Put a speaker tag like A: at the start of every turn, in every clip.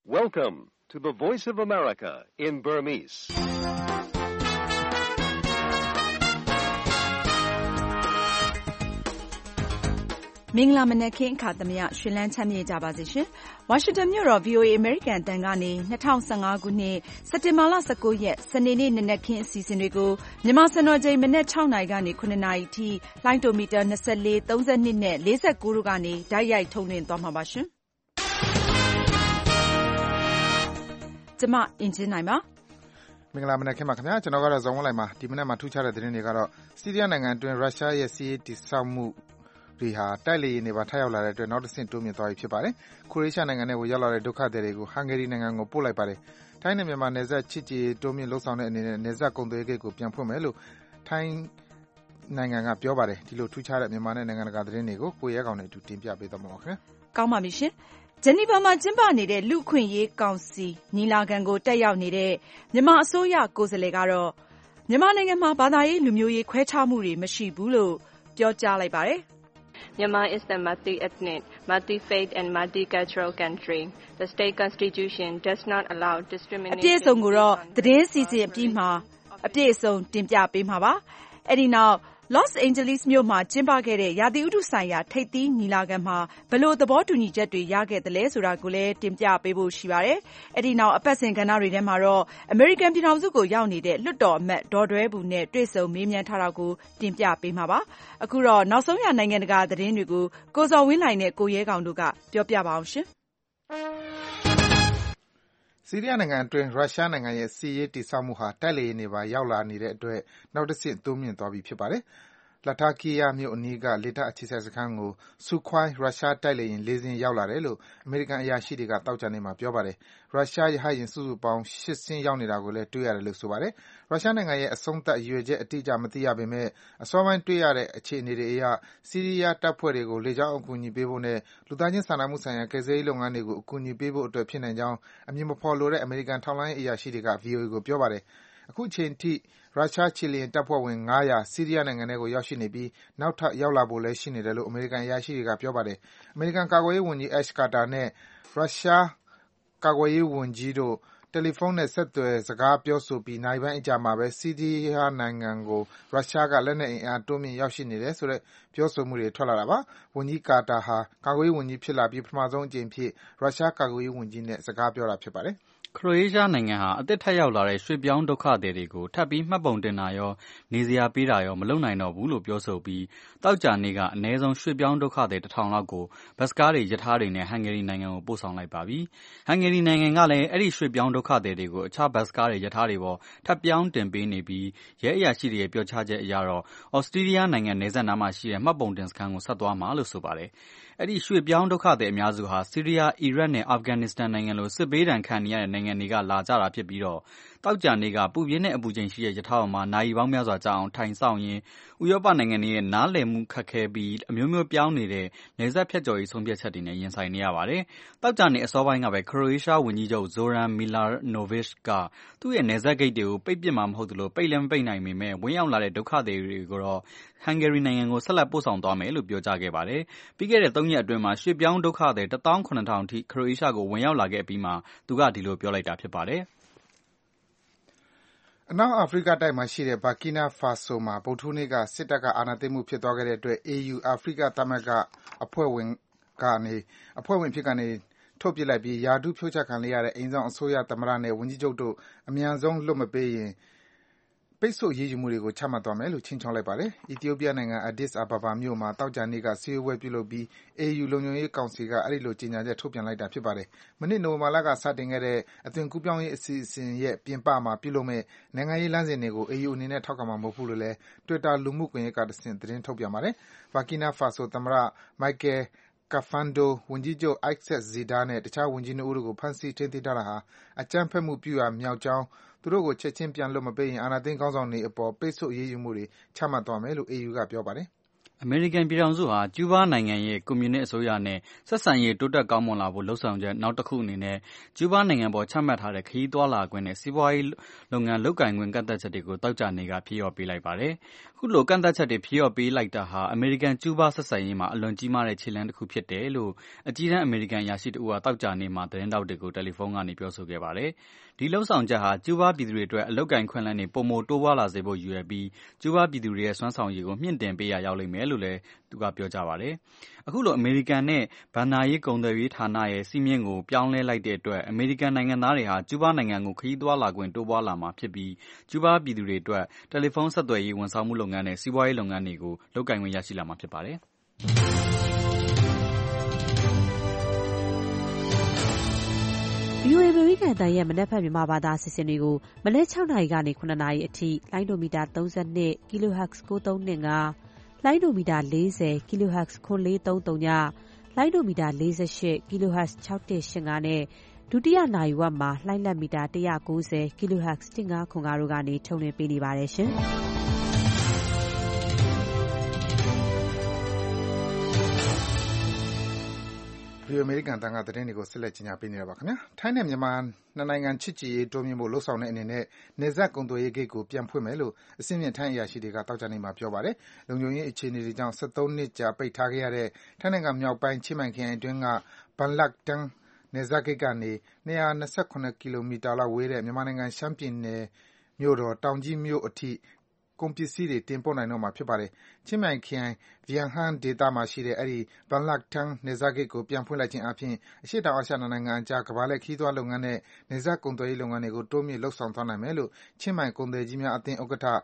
A: Welcome to the Voice of America in Burmese.
B: ။မင်္ဂလာမနက်ခင်းအခါသမယရွှင်လန်းချမ်းမြေ့ကြပါစေရှင်။ ဝါရှင်တန်မြို့တော် VOA အမေရိကန်အသံကနေ2015ခုနှစ်စက်တင်ဘာလ19ရက်စနေနေ့နနက်ခင်းအစီအစဉ်တွေကိုမြန်မာစံတော်ချိန်မနက်6နာရီကနေ9နာရီအထိလိုင်းတိုမီတာ24 32နဲ့49တို့ကနေတိုက်ရိုက်ထုတ်လွှင့်သွားမှာပါရှင်။ကျမအင်ဂျင်နိုင်ပါ
C: ။မင်္ဂလာမနက်ခင်းပါခင်ဗျာကျွန်တော်ကတော့ဇော်ဝင်းလိုက်ပါဒီမနက်မှာထူးခြားတဲ့သတင်းတွေကတော့စီးရီးယားနိုင်ငံအတွင်းရုရှားရဲ့စီးရေးတည်ဆောက်မှုတွေဟာတိုက်လေယာဉ်တွေပါထပ်ရောက်လာတဲ့အတွက်နောက်တစ်ဆင့်တိုးမြင့်သွားပြီဖြစ်ပါတယ်။ခရိုအေးရှားနိုင်ငံနဲ့ရောက်လာတဲ့ဒုက္ခသည်တွေကိုဟန်ဂေရီနိုင်ငံကိုပို့လိုက်ပါတယ်။ထိုင်းနဲ့မြန်မာနယ်စပ်ချစ်ကြည်တိုးမြင့်လှုပ်ဆောင်တဲ့အနေနဲ့နယ်စပ်ကုန်သွယ်ရေးဂိတ်ကိုပြန်ဖွင့်မယ်လို့ထိုင်းနိုင်ငံကပြောပါတယ်။ဒီလိုထူးခြားတဲ့မြန်မာနဲ့နိုင်ငံတကာသတင်းတွေကိုကိုရဲကောင်နဲ့အတူတင်ပြပေးသွားမှာပါခင်ဗျာ
B: ။ကောင်းပါပြီရှင်။ဂျနီဗာမှာကျင်းပနေတဲ့လူ့အခွင့်အရေးကောင်စီညီလာခံကိုတက်ရောက်နေတဲ့မြန်မာအစိုးရကိုယ်စားလှယ်ကတော့မြန်မာနိုင်ငံမှာဘာသာရေးလူမျိုးရေးခွဲခြားမှုတွေမရှိဘူးလို့ပြောကြားလိုက်ပါတယ်။
D: Myanmar is a multi-ethnic, multi-faith and multicultural country. The state constitution does not allow discrimination.
B: အပြည့်အစုံကိုတော့သတင်းစီစဉ်အပြီးမှာအပြည့်အစုံတင်ပြပေးမှာပါ။အဲဒီနောက် Los Angeles မြို့မှာကျင်းပခဲ့တဲ့ရာသီဥတုဆိုင်ရာထိပ်သီးညီလာခံမှာဘယ်လိုသဘောတူညီချက်တွေရခဲ့သလဲဆိုတာကိုလည်းတင်ပြပေးဖို့ရှိပါတယ်။အဲဒီနောက်အပတ်စဉ်ကဏ္ဍတွေထဲမှာတော့အမေရိကန်ပြည်ထောင်စုကိုရောက်နေတဲ့လွှတ်တော်အမတ်ဒေါ်ဒွဲဘူနဲ့တွေ့ဆုံမေးမြန်းထားတာကိုတင်ပြပေးမှာပါ။အခုတော့နောက်ဆုံးရနိုင်ငံတကာသတင်းတွေကိုကိုဇော်ဝင်းလှိုင်နဲ့ကိုရဲကောင်တို့ကပြောပြပါအောင်ရှင်။
C: ဆီးရီးယားနိုင်ငံအတွင်းရုရှားနိုင်ငံရဲ့စစ်ရေးတည်ဆောက်မှုဟာတိုက်လေယာဉ်တွေပါရောက်လာနေတဲ့အတွက်နောက်တစ်ဆင့်တိုးမြင့်သွားပြီဖြစ်ပါတယ်။ Latakia မြို့အနီးကလေတပ်အခြေစိုက်စခန်းကို Sukhoi ရုရှားတိုက်လေယာဉ်4စင်းရောက်လာတယ်လို့အမေရိကန်အရာရှိတွေကသောကြာနေ့မှာပြောပါတယ်။ရုရှားရဟတ်ယာဉ်စုစုပေါင်း8စင်းရောက်နေတာကိုလည်းတွေ့ရတယ်လို့ဆိုပါတယ်။ရုရှားနိုင်ငံရဲ့အဆုံးသတ်ရည်ရွယ်ချက်အတိအကျမသိရပေမဲ့အစောပိုင်းတွေ့ရတဲ့အခြေအနေတွေအရဆီးရီးယားတပ်ဖွဲ့တွေကိုလေကြောင်းအကူအညီပေးဖို့နဲ့လူသားချင်းစာနာမှုဆိုင်ရာကယ်ဆယ်ရေးလုပ်ငန်းတွေကိုအကူအညီပေးဖို့အတွက်ဖြစ်နိုင်ကြောင်းအမည်မဖော်လိုတဲ့အမေရိကန်ထောက်လှမ်းရေးအရာရှိတွေက VOA ကိုပြောပါတယ်။အခုချိန်ထိရုရှားခြေလျင်တပ်ဖွဲ့ဝင်900ဆီးရီးယားနိုင်ငံထဲကိုရောက်ရှိနေပြီးနောက်ထပ်ရောက်လာဖို့လည်းရှိနေတယ်လို့အမေရိကန်အရာရှိတွေကပြောပါတယ်။အမေရိကန်ကာကွယ်ရေးဝန်ကြီး Ash Carter နဲ့ရုရှားကာကွယ်ရေးဝန်ကြီးတို့တယ်လီဖုန်းနဲ့ဆက်သွယ်စကားပြောဆိုပြီးနာရီပိုင်းအကြာမှာပဲဆီးရီးယားနိုင်ငံကိုရုရှားကလက်နက်အင်အားတိုးမြင့်ရောက်ရှိနေတယ်ဆိုတဲ့ပြောဆိုမှုတွေထွက်လာတာပါ။ဝန်ကြီးကာတာဟာကာကွယ်ရေးဝန်ကြီးဖြစ်လာပြီးပထမဆုံးအကြိမ်အဖြစ်ရုရှားကာကွယ်ရေးဝန်ကြီးနဲ့စကားပြောတာဖြစ်ပါတယ်။
E: ခရိုအေးရှားနိုင်ငံဟာအသစ်ထပ်ရောက်လာတဲ့ရွှေ့ပြောင်းဒုက္ခသည်တွေကိုထပ်ပြီးမှတ်ပုံတင်တာရောနေစရာပေးတာရောမလုပ်နိုင်တော့ဘူးလို့ပြောဆိုပြီးသောကြာနေ့ကအနည်းဆုံးရွှေ့ပြောင်းဒုက္ခသည်1000လောက်ကိုဘတ်စကားတွေရထားတွေနဲ့ဟန်ဂေရီနိုင်ငံကိုပို့ဆောင်လိုက်ပါပြီ။ဟန်ဂေရီနိုင်ငံကလည်းအဲ့ဒီရွှေ့ပြောင်းဒုက္ခသည်တွေကိုအခြားဘတ်စကားတွေရထားတွေပေါ်ထပ်ပြောင်းတင်ပေးနေပြီးရဲအရာရှိတွေရဲ့ပြောကြားချက်အရတော့ဩစတြီးယားနိုင်ငံနယ်စပ်နားမှာရှိတဲ့မှတ်ပုံတင်စခန်းကိုဆက်သွားမှာလို့ဆိုပါတယ်။အဲ့ဒီရွှေ့ပြောင်းဒုက္ခသည်အများစုဟာဆီးရီးယား၊အီရတ်နဲ့အာဖဂန်နစ္စတန်နိုင်ငံလိုစစ်ဘေးဒဏ်ခံနေရတဲ့နိုင်ငံတွေကလာကြတာဖြစ်ပြီးတော့သောကြာနေ့ကပူပြင်းတဲ့အပူချိန်ရှိတဲ့ရထားပေါ်မှာနာရီပေါင်းများစွာကြာအောင်ထိုင်ဆောင်ရင်းဥရောပနိုင်ငံတွေရဲ့နားလည်မှုခက်ခဲပြီးအမျိုးမျိုးပြောင်းနေတဲ့နယ်စပ်ဖြတ်ကျော်ရေးဆုံးဖြတ်ချက်တွေနဲ့ရင်ဆိုင်နေရပါတယ်။သောကြာနေ့အစောပိုင်းကပဲခရိုအေးရှားဝန်ကြီးချုပ် Zoran Milanovic ကသူ့ရဲ့နယ်စပ်ဂိတ်တွေကိုပိတ်ပစ်မှာမဟုတ်သလိုပိတ်လည်းမပိတ်နိုင်ပေမဲ့ဝင်ရောက်လာတဲ့ဒုက္ခသည်တွေကိုတော့ဟန်ဂေရီနိုင်ငံကိုဆက်လက်ပို့ဆောင်သွားမယ်လို့ပြောကြားခဲ့ပါတယ်။ပြီးခဲ့တဲ့3ရက်အတွင်းမှာရွှေ့ပြောင်းဒုက္ခသည်18000ထိခရိုအေးရှားကိုဝင်ရောက်လာခဲ့ပြီးမှသူကဒီလိုပြောလိုက်တာဖြစ်ပါတယ်။
C: အနောက်အာဖရိကတိုက်မှာရှိတဲ့ဘာကီနာဖာဆိုမှာဗုဒ္ဓဟူးနေ့ကစစ်တပ်ကအာဏာသိမ်းမှုဖြစ်သွားခဲ့တဲ့အတွက် AU အာဖရိကသမဂ္ဂအဖွဲ့ဝင်ဖြစ်ကနေထုတ်ပစ်လိုက်ပြီးရာထူးဖြုတ်ချခံလိုက်ရတဲ့အိမ်စောင့်အစိုးရသမ္မတနဲ့ဝန်ကြီးချုပ်တို့အမြန်ဆုံးလွှတ်မပေးရင်ပိတ်ဆို့အရေးယူမှုတွေကိုချမှတ်သွားမယ်လို့ခြိမ်းခြောက်လိုက်ပါတယ်။အီသီယိုးပီးယားနိုင်ငံ Addis Ababa မြို့မှာသောကြာနေ့ကစည်းဝေးပွဲပြုလုပ်ပြီး AU လုံခြုံရေးကောင်စီကအဲဒီလိုကြေညာချက်ထုတ်ပြန်လိုက်တာဖြစ်ပါတယ်။မနှစ်နိုဝင်ဘာလကစတင်ခဲ့တဲ့အသွင်ကူးပြောင်းရေးအစီအစဉ်ရဲ့ပြင်ပမှာပြုလုပ်မယ့်နိုင်ငံရေးလမ်းစဉ်တွေကို AU အနေနဲ့ထောက်ခံမှာမဟုတ်ဘူးလို့လည်း Twitter လူမှုကွန်ရက်ကတဆင့်သတင်းထုတ်ပြန်ပါတယ်။ ဘာကီနာဖာဆိုသမ္မတ Michael Kafando ဝန်ကြီးချုပ် Isaac Zida နဲ့တခြားဝန်ကြီး2ဦးတို့ကိုဖမ်းဆီးထိန်းသိမ်းထားတာဟာအကြမ်းဖက်မှုပြုရာမြောက်ကြောင်းသူတို့ကိုချက်ချင်းပြန်လွှတ်မပေးရင်အာဏာသိမ်းခေါင်းဆောင်တွေအပေါ်ပိတ်ဆို့အရေးယူမှုတွေချမှတ်သွားမယ်လို့ AU ကပြောပါတယ်။
E: အမေရိကန်ပြည်ထောင်စုဟာကျူးဘားနိုင်ငံရဲ့ကွန်မြူနစ်အစိုးရနဲ့ဆက်ဆံရေးတိုးတက်ကောင်းမွန်လာဖို့လှုံ့ဆော်ချက်နောက်တစ်ခုအနေနဲ့ကျူးဘားနိုင်ငံပေါ်ချမှတ်ထားတဲ့ခရီးသွားလာခွင့်နဲ့စီးပွားရေးလုပ်ငန်းလုပ်ကိုင်ခွင့်ကန့်သတ်ချက်တွေကိုသောကြာနေ့ကဖြေလျော့ပေးလိုက်ပါတယ်။ခုလိုကန့်သတ်ချက်တွေဖြေလျော့ပေးလိုက်တာဟာအမေရိကန်ကျူးဘားဆက်ဆံရေးမှာအလွန်ကြီးမားတဲ့ခြေလှမ်းတစ်ခုဖြစ်တယ်လို့အကြီးတန်းအမေရိကန်အရာရှိတစ်ဦးကသောကြာနေ့မှာသတင်းထောက်တွေကိုတယ်လီဖုန်းကနေပြောဆိုခဲ့ပါတယ်။ဒီလှုံ့ဆော်ချက်ဟာကျူးဘားပြည်သူတွေအတွက်အလုပ်ကိုင်ခွင့်လန်းတွေပိုမိုတိုးပွားလာစေဖို့ရည်ရွယ်ပြီးကျူးဘားပြည်သူတွေရဲ့စွမ်းဆောင်ရည်ကိုမြင့်တင်ပေးရာရောက်လိမ့်မယ်လို့လည်းသူကပြောကြားပါတယ်။အခုလိုအမေရိကန်နဲ့ဘဏ္ဍာရေးကုန်သွယ်ရေးဌာနရဲ့စည်းမျဉ်းကိုပြောင်းလဲလိုက်တဲ့အတွက်အမေရိကန်နိုင်ငံသားတွေဟာကျူးဘားနိုင်ငံကိုခရီးသွားလာခွင့်တိုးပွားလာမှာဖြစ်ပြီးကျူးဘားပြည်သူတွေအတွက်တယ်လီဖုန်းဆက်သွယ်ရေးဝန်ဆောင်မှုလုပ်ငန်းနဲ့စီးပွားရေးလုပ်ငန်းတွေကိုလုပ်ကိုင်ခွင့်ရရှိလာမှာဖြစ်ပါတယ်။
F: VOA အမေရိကန်အသံရဲ့မနက်ဖြန်မြန်မာဘာသာအစီအစဉ်တွေကိုမနက်6နာရီကနေ9နာရီအထိလိုင်းဒိုမီတာ32 kHz 9325လိုင်းဒိုမီတာ40 kHz 9430ညလိုင်းဒိုမီတာ48 kHz 6185နဲ့ဒုတိယနာရီဝက်မှာလိုင်းလက်မီတာ190 kHz 1505တို့ကနေထုတ်လွှင့်ပေးနေပါတယ်ရှင်။
C: ဒီအမေရိကန်တန်ခါသတင်းတွေကိုဆက်လက်ကြီးညာပေးနေတာပါခင်ဗျာထိုင်းနဲ့မြန်မာနှစ်နိုင်ငံချစ်ကြည်ရေးတိုးမြှင့်ဖို့လှုံ့ဆော်တဲ့အနေနဲ့နေဆက်ကုန်သွယ်ရေးဂိတ်ကိုပြန်ဖွင့်မယ်လို့အစည်းအမြင့်ထိုင်းအရာရှိတွေကတောက်ကြနေမှာပြောပါတယ်လုံခြုံရေးအခြေအနေတွေကြောင့်73နှစ်ကြာပိတ်ထားခဲ့ရတဲ့ထိုင်းနိုင်ငံမြောက်ပိုင်းချင်းမိုင်ခရိုင်အတွင်းကဘန်လက်တန်နေဆက်ဂိတ်ကနေ229ကီလိုမီတာလောက်ဝေးတဲ့မြန်မာနိုင်ငံရှမ်းပြည်နယ်မြို့တော်တောင်ကြီးမြို့အထိကုန်ပစ္စည်းတွေတင်ပို့နိုင်တော့မှာဖြစ်ပါတယ်။ချင်းမိုင်ခရိုင်ဗီယန်ဟန်ဒေသမှာရှိတဲ့အဲဒီဘန်လက်တန်နယ်စပ်ဂိတ်ကိုပြန်ဖွင့်လိုက်ခြင်းအပြင်အရှေ့တောင်အာရှနိုင်ငံအကြားကမ္ဘာလှည့်ခရီးသွားလုပ်ငန်းနဲ့နယ်စပ်ကုန်သွယ်ရေးလုပ်ငန်းတွေကိုတိုးမြှင့်လုပ်ဆောင်သွားနိုင်မယ်လို့ချင်းမိုင်ကုန်သည်ကြီးများအသင်းဥက္ကဋ္ဌ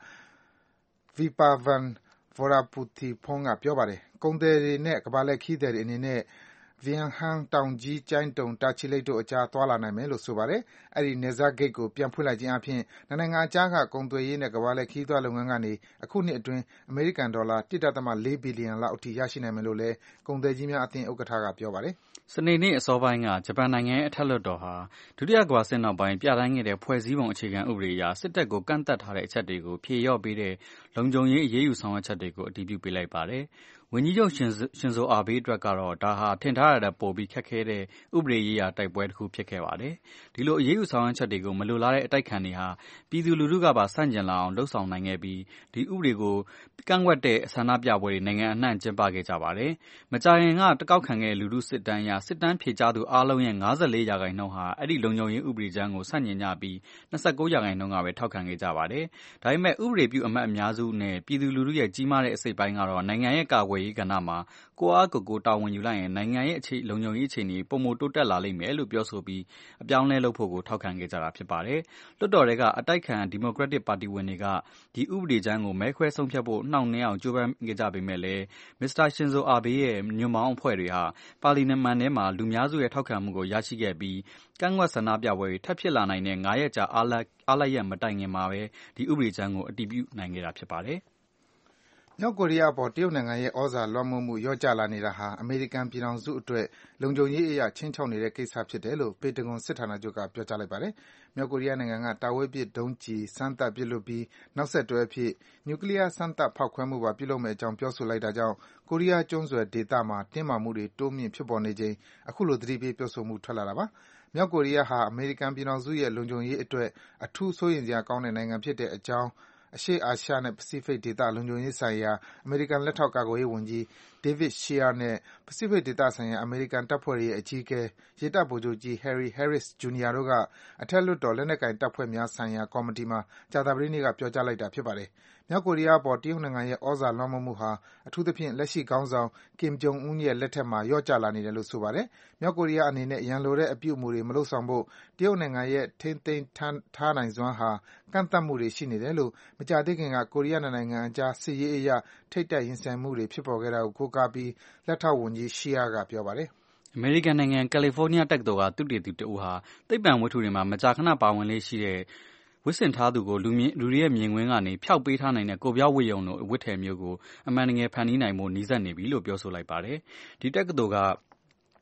C: Vipavan Voraputhipong ကပြောပါတယ်။ကုန်သည်တွေနဲ့ကမ္ဘာလှည့်ခရီးသည်တွေအနေနဲ့ဗီယန်ဟန်တောင်ကြီးကျိုင်းတုံတာချီလိတ်တို့အကြားသွားလာနိုင်မယ်လို့ဆိုပါတယ်။အဲဒီနယ်စပ်ဂိတ်ကိုပြန်ဖွင့်လိုက်ခြင်းအပြင်နိုင်ငံအကြားကကုန်သွယ်ရေးနဲ့ကမ္ဘာလှည့်ခရီးသွားလုပ်ငန်းကနေအခုနှစ်အတွင်းအမေရိကန်ဒေါ်လာ 1.4 ဘီလီယံလောက်အထိရရှိနိုင်မယ်လို့လည်းကုန်သည်ကြီးများအသင်းဥက္ကဋ္ဌကပြောပါတယ်
E: ။စနေနေ့အစောပိုင်းကဂျပန်နိုင်ငံရဲ့အထက်လွှတ်တော်ဟာဒုတိယကမ္ဘာစစ်နောက်ပိုင်းပြဋ္ဌာန်းခဲ့တဲ့ဖွဲ့စည်းပုံအခြေခံဥပဒေအရစစ်တပ်ကိုကန့်သတ်ထားတဲ့အချက်တွေကိုဖြေလျော့ပေးတဲ့လုံခြုံရေးအရေးယူဆောင်ရွက်ချက်တွေကိုအတည်ပြုပေးလိုက်ပါတယ်။ဝန်ကြီးချုပ်ရှင်ဇိုအာဘေးအတွက်ကတော့ဒါဟာထင်ထားတာပိုပြီးခက်ခဲတဲ့ဥပဒေရေးရာတိုက်ပွဲတစ်ခုဖြစ်ခဲ့ပါတယ်။ဒီလိုအရေးယူဆောင်ရွက်ချက်တွေကိုမလိုလားတဲ့အတိုက်ခံတွေဟာပြည်သူလူထုကပါဆန့်ကျင်လာအောင်လှုံ့ဆော်နိုင်ခဲ့ပြီးဒီဥပဒေကိုကန့်ကွက်တဲ့ဆန္ဒပြပွဲတွေနိုင်ငံအနှံ့ကျင်းပခဲ့ကြပါတယ်။မကြာခင်ကတကောက်ခံခဲ့လူထုစစ်တမ်းအရစစ်တမ်းဖြေကြားသူအားလုံးရဲ့54%ဟာအဲ့ဒီလုံခြုံရေးဥပဒေကြမ်းကိုဆန့်ကျင်ကြပြီး29%ကပဲထောက်ခံခဲ့ကြပါတယ်။ဒါပေမဲ့ဥပဒေပြုအမတ်အများစုနဲ့ပြည်သူလူထုရဲ့ကြီးမားတဲ့အစိတ်ပိုင်းကတော့နိုင်ငံရဲ့ကာကွယ်ရေးကဏ္ဍမှာကိုအားကိုတာဝန်ယူလိုက်ရင်နိုင်ငံရဲ့လုံခြုံရေးအခြေအနေပုံမတိုးတက်လာလိမ့်မယ်လို့ပြောဆိုပြီးအပြောင်းလဲလုပ်ဖို့ကိုထောက်ခံခဲ့ကြတာဖြစ်ပါတယ်။လွှတ်တော်တွေကအတိုက်ခံဒီမိုကရက်တစ်ပါတီဝင်တွေကဒီဥပဒေကြမ်းကိုမဲခွဲဆုံးဖြတ်ဖို့နှောင့်နှေးအောင်ကြိုးပမ်းခဲ့ကြပေမဲ့လည်းမစ္စတာရှင်ဇိုအာဘေးရဲ့ညွန့်ပေါင်းအဖွဲ့တွေဟာပါလီမန်ထဲမှာလူများစုရဲ့ထောက်ခံမှုကိုရရှိခဲ့ပြီးကန့်ကွက်ဆန္ဒပြပွဲတွေထပ်ဖြစ်လာနိုင်တဲ့9ရက်ကြာအားလပ်ရက်မတိုင်ခင်မှာပဲဒီဥပဒေကြမ်းကိုအတည်ပြုနိုင်ခဲ့တာဖြစ်ပါတယ်။
C: မြောက်ကိုရီးယားအပေါ်တရုတ်နိုင်ငံရဲ့ဩဇာလွှမ်းမိုးမှုလျော့ကျလာနေတာဟာအမေရိကန်ပြည်ထောင်စုအတွက်လုံခြုံရေးအရခြိမ်းခြောက်နေတဲ့ကိစ္စဖြစ်တယ်လို့ပင်တဂွန်စစ်ဌာနချုပ်ကပြောကြားလိုက်ပါတယ်။မြောက်ကိုရီးယားနိုင်ငံကတာဝေးပစ်ဒုံးကျည်စမ်းသပ်ပစ်လွှတ်ပြီးနောက်ဆက်တွဲအဖြစ်နျူကလီးယားစမ်းသပ်ဖောက်ခွဲမှုပါပြုလုပ်မယ့်အကြောင်းပြောဆိုလိုက်တာကြောင့်ကိုရီးယားကျွန်းဆွယ်ဒေသမှာတင်းမာမှုတွေတိုးမြင့်ဖြစ်ပေါ်နေချိန်အခုလိုသတိပေးပြောဆိုမှုထွက်လာတာပါ။မြောက်ကိုရီးယားဟာအမေရိကန်ပြည်ထောင်စုရဲ့လုံခြုံရေးအတွက်အထူးစိုးရိမ်စရာကောင်းတဲ့နိုင်ငံဖြစ်တဲ့အကြောင်းအရှေ့အာရှနဲ့ပစိဖိတ်ဒေသလုံခြုံရေးဆိုင်ရာအမေရိကန်လက်ထောက်ကာကွယ်ရေးဝန်ကြီး David Shea နဲ့ပစိဖိတ်ဒေသဆိုင်ရာအမေရိကန်တပ်ဖွဲ့တွေရဲ့အကြီးအကဲရေတပ်ဗိုလ်ချုပ်ကြီး Harry Harris Jr. တို့ကအထက်လွှတ်တော်လက်နက်ကိုင်တပ်ဖွဲ့များဆိုင်ရာကော်မတီမှာကြာသပတေးနေ့ကပြောကြားလိုက်တာဖြစ်ပါတယ်။မြောက်ကိုရီးယားအပေါ်တရုတ်နိုင်ငံရဲ့ဩဇာလွှမ်းမိုးမှုဟာအထူးသဖြင့်လက်ရှိခေါင်းဆောင် Kim Jong Un ရဲ့လက်ထက်မှာလျော့ကျလာနေတယ်လို့ဆိုပါတယ်။မြောက်ကိုရီးယားအနေနဲ့ရန်လိုတဲ့အပြုအမူတွေမလုပ်ဆောင်ဖို့တရုတ်နိုင်ငံရဲ့ထိန်းသိမ်းထားနိုင်စွမ်းဟာကန့်သတ်မှုတွေရှိနေတယ်လို့မကြာသေးခင်ကကိုရီးယားနိုင်ငံအကြားစစ်ရေးအရထိပ်တိုက်ရင်ဆိုင်မှုတွေဖြစ်ပေါ်ခဲ့တာကိုကိုးကားပြီးလက်ထောက်ဝန်ကြီး Shea ကပြောပါတယ်
E: ။အမေရိကန်နိုင်ငံကယ်လီဖိုးနီးယားတက္ကသိုလ်ကသုတေသီတဦးဟာသိပ္ပံဝတ္ထုတွေမှာမကြာခဏပါဝင်လေ့ရှိတဲ့ဝတ်ဆင်ထားသူကိုလူတွေရဲ့မြင်ကွင်းကနေဖျောက်ပေးထားနိုင်တဲ့ကိုပြောက်ဝတ်ရုံလိုအဝတ်ထည်မျိုးကိုအမှန်တကယ်ဖန်တီးနိုင်ဖို့နီးစပ်နေပြီလို့ပြောဆိုလိုက်ပါတယ်။ဒီတက္ကသိုလ်က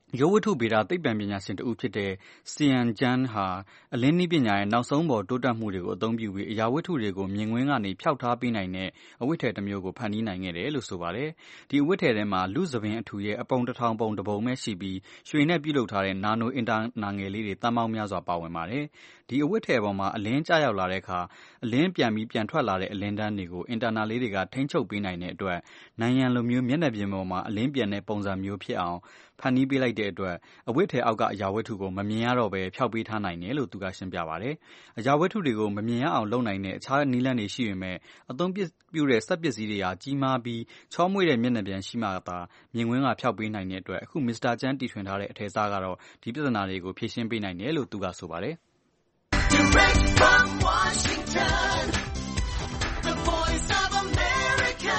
E: ရုပ်ဝတ္ထုဗေဒသိပ္ပံပညာရှင်တဦးဖြစ်တဲ့ Xian Zhan ဟာအလင်းနည်းပညာရဲ့နောက်ဆုံးပေါ်တိုးတက်မှုတွေကိုအသုံးပြုပြီးအရာဝတ္ထုတွေကိုမြင်ကွင်းကနေဖျောက်ထားပေးနိုင်တဲ့အဝတ်ထည်တစ်မျိုးကိုဖန်တီးနိုင်ခဲ့တယ်လို့ဆိုပါတယ်။ဒီအဝတ်ထည်ထဲမှာလူ့သပင်အထူရဲ့အပုံတစ်ထောင်ပုံတစ်ပုံပဲရှိပြီးရွှေနဲ့ပြုလုပ်ထားတဲ့နာနိုအင်တာနာငယ်လေးတွေသန်းပေါင်းများစွာပါဝင်ပါတယ်။ဒီအဝတ်ထည်ပေါ်မှာအလင်းကျရောက်လာတဲ့အခါအလင်းပြန်ထွက်လာတဲ့အလင်းတန်းတွေကိုအင်တာနာလေးတွေကထိန်းချုပ်ပေးနိုင်တဲ့အတွက်နိုင်ငံလိုမျိုးမျက်နှာပြင်ပေါ်မှာအလင်းပြန်တဲ့ပုံစံမျိုးဖြစ်အောင်ဖန်တီးပေးလိုက်တဲ့အတွက်အဝတ်ထည်အောက်ကအရာဝတ္ထုကိုမမြင်ရတော့ဘဲဖျောက်ပေးထားနိုင်တယ်လို့သူကရှင်းပြပါတယ်။အရာဝတ္ထုတွေကိုမမြင်ရအောင်လုပ်နိုင်တဲ့အခြားနည်းလမ်းတွေရှိပေမဲ့အသုံးပြုတဲ့စက်ပစ္စည်းတွေဟာကြီးမားပြီးချောမွေ့တဲ့မျက်နှာပြင်ရှိမှသာမြင်ကွင်းကဖျောက်ပေးနိုင်တဲ့အတွက်အခုမစ္စတာကျန်းတီထွင်ထားတဲ့အထည်အစားကတော့ဒီပြဿနာတွေကိုဖြေရှင်းပေးနိုင်တယ်လို့သူကဆိုပါတယ်။ Direct from Washington, the voice of America,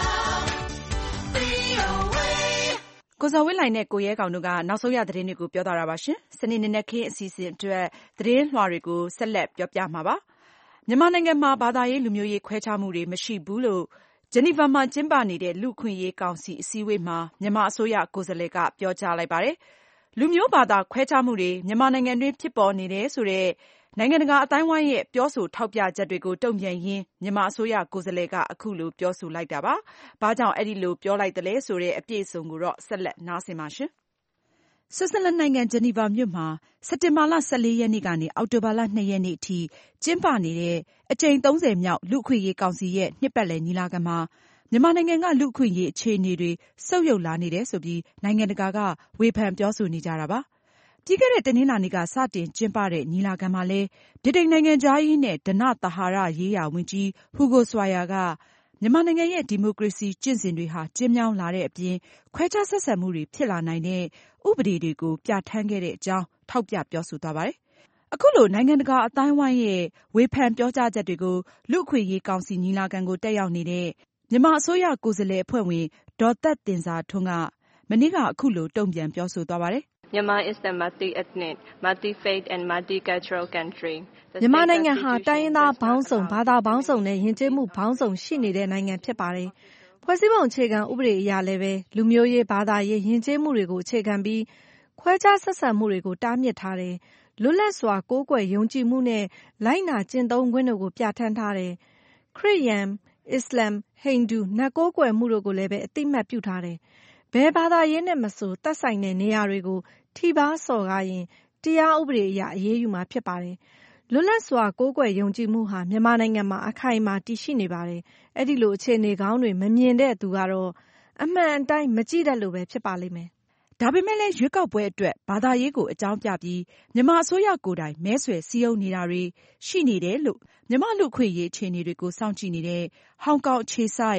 B: VOA ကိုဇော်ဝင်းလှိုင်နဲ့ကိုရဲကောင်တို့ကနောက်ဆုံးရသတင်းတွေကိုပြောသွားတာပါရှင်။စနေနေ့ခင်းအစီအစဉ်အတွက်သတင်းလွှာတွေကိုဆက်လက်ပြောပြမှာပါ။မြန်မာနိုင်ငံမှာဘာသာရေးလူမျိုးရေးခွဲခြားမှုတွေမရှိဘူးလို့ဂျနီဗာမှာကျင်းပနေတဲ့လူ့အခွင့်အရေးကောင်စီအစည်းအဝေးမှာမြန်မာအစိုးရကိုယ်စားလှယ်ကပြောကြားလိုက်ပါတယ်။လူမျိုးဘာသာခွဲခြားမှုတွေမြန်မာနိုင်ငံတွင်းဖြစ်ပေါ်နေတယ်ဆိုတဲ့နိုင်ငံတကာအသိုင်းအဝိုင်းရဲ့ပြောဆိုထောက်ပြချက်တွေကိုတုံ့ပြန်ရင်းမြန်မာအစိုးရကိုယ်စားလှယ်ကအခုလိုပြောဆိုလိုက်တာပါ။ဘာကြောင့်အဲဒီလိုပြောလိုက်သလဲဆိုတဲ့အပြည့်အစုံကိုတော့ဆက်လက်နားဆင်ပါရှင်။ဆွစ်ဇာလန်နိုင်ငံဂျနီဗာမြို့မှာစက်တင်ဘာလ14ရက်နေ့ကနေအောက်တိုဘာလ2ရက်နေ့အထိကျင်းပနေတဲ့အကြိမ်30မြောက်လူ့အခွင့်အရေးကောင်စီရဲ့နှစ်ပတ်လည်ညီလာခံမှာမြန်မာနိုင်ငံကလူ့အခွင့်အရေးအခြေအနေတွေဆုတ်ယုတ်လာနေတယ်ဆိုပြီးနိုင်ငံတကာကဝေဖန်ပြောဆိုနေကြတာပါ။ပြီးခဲ့တဲ့တနင်္လာနေ့ကစတင်ကျင်းပတဲ့ညီလာခံမှာလည်းဗြိတိန်နိုင်ငံခြားရေးနဲ့ဓနသဟာရရေးရာဝန်ကြီးဟူဂိုဆွာယာကမြန်မာနိုင်ငံရဲ့ဒီမိုကရေစီကျင့်စဉ်တွေဟာကျဉ်းမြောင်းလာတဲ့အပြင်ခွဲခြားဆက်ဆံမှုတွေဖြစ်လာနိုင်တဲ့ဥပဒေတွေကိုပြဋ္ဌာန်းခဲ့တဲ့အကြောင်းထောက်ပြပြောဆိုသွားပါတယ်။အခုလိုနိုင်ငံတကာအသိုင်းအဝိုင်းရဲ့ဝေဖန်ပြောကြားချက်တွေကိုလူ့အခွင့်အရေးကောင်စီညီလာခံကိုတက်ရောက်နေတဲ့မြန်မာအစိုးရကိုယ်စားလှယ်အဖွဲ့ဝင်ဒေါ်သက်တင်ဇာထွန်းကမနေ့ကအခုလိုတုံ့ပြန်ပြောဆိုသွားပါတယ်။
D: Myanmar is the multi-ethnic, multi-faith and multi-cultural country.
G: မြန်မာနိုင်ငံဟာတိုင်းရင်းသားပေါင်းစုံဘာသာပေါင်းစုံနဲ့ယဉ်ကျေးမှုပေါင်းစုံရှိနေတဲ့နိုင်ငံဖြစ်ပါတယ်။ဖွဲ့စည်းပုံအခြေခံဥပဒေအရလည်းပဲလူမျိုးရေးဘာသာရေးယဉ်ကျေးမှုတွေကိုအခြေခံပြီးခွဲခြားဆက်ဆံမှုတွေကိုတားမြစ်ထားတယ်။လွတ်လပ်စွာကိုးကွယ်ယုံကြည်မှုနဲ့လိုက်နာကျင့်သုံးခွင့်တို့ကိုပြဋ္ဌာန်းထားတယ်။ခရစ်ယာန်၊အစ္စလာမ်၊ဟိန္ဒူနတ်ကိုးကွယ်မှုတို့ကိုလည်းပဲအသိအမှတ်ပြုထားတယ်။ဘယ်ဘာသာရေးနဲ့မဆိုသက်ဆိုင်တဲ့နေရာတွေကိုထိပါးစော်ကားရင်တရားဥပဒေအရအရေးယူမှာဖြစ်ပါတယ်။လွတ်လပ်စွာကိုးကွယ်ယုံကြည်မှုဟာမြန်မာနိုင်ငံမှာအခိုင်အမာတည်ရှိနေပါတယ်။အဲ့ဒီလိုအခြေအနေကောင်းတွေမမြင်တဲ့သူကတော့အမှန်အတိုင်းမကြည့်တတ်လို့ပဲဖြစ်ပါလိမ့်မယ်
B: ။ဒါပေမဲ့လည်းရွေးကောက်ပွဲအတွက်ဘာသာရေးကိုအကြောင်းပြပြီးမြန်မာအစိုးရကိုယ်တိုင်မဲဆွယ်စည်းရုံးနေတာတွေရှိနေတယ်လို့မြန်မာလူ့အခွင့်အရေးအခြေအနေတွေကိုစောင့်ကြည့်နေတဲ့ဟောင်ကောင်အခြေစိုက်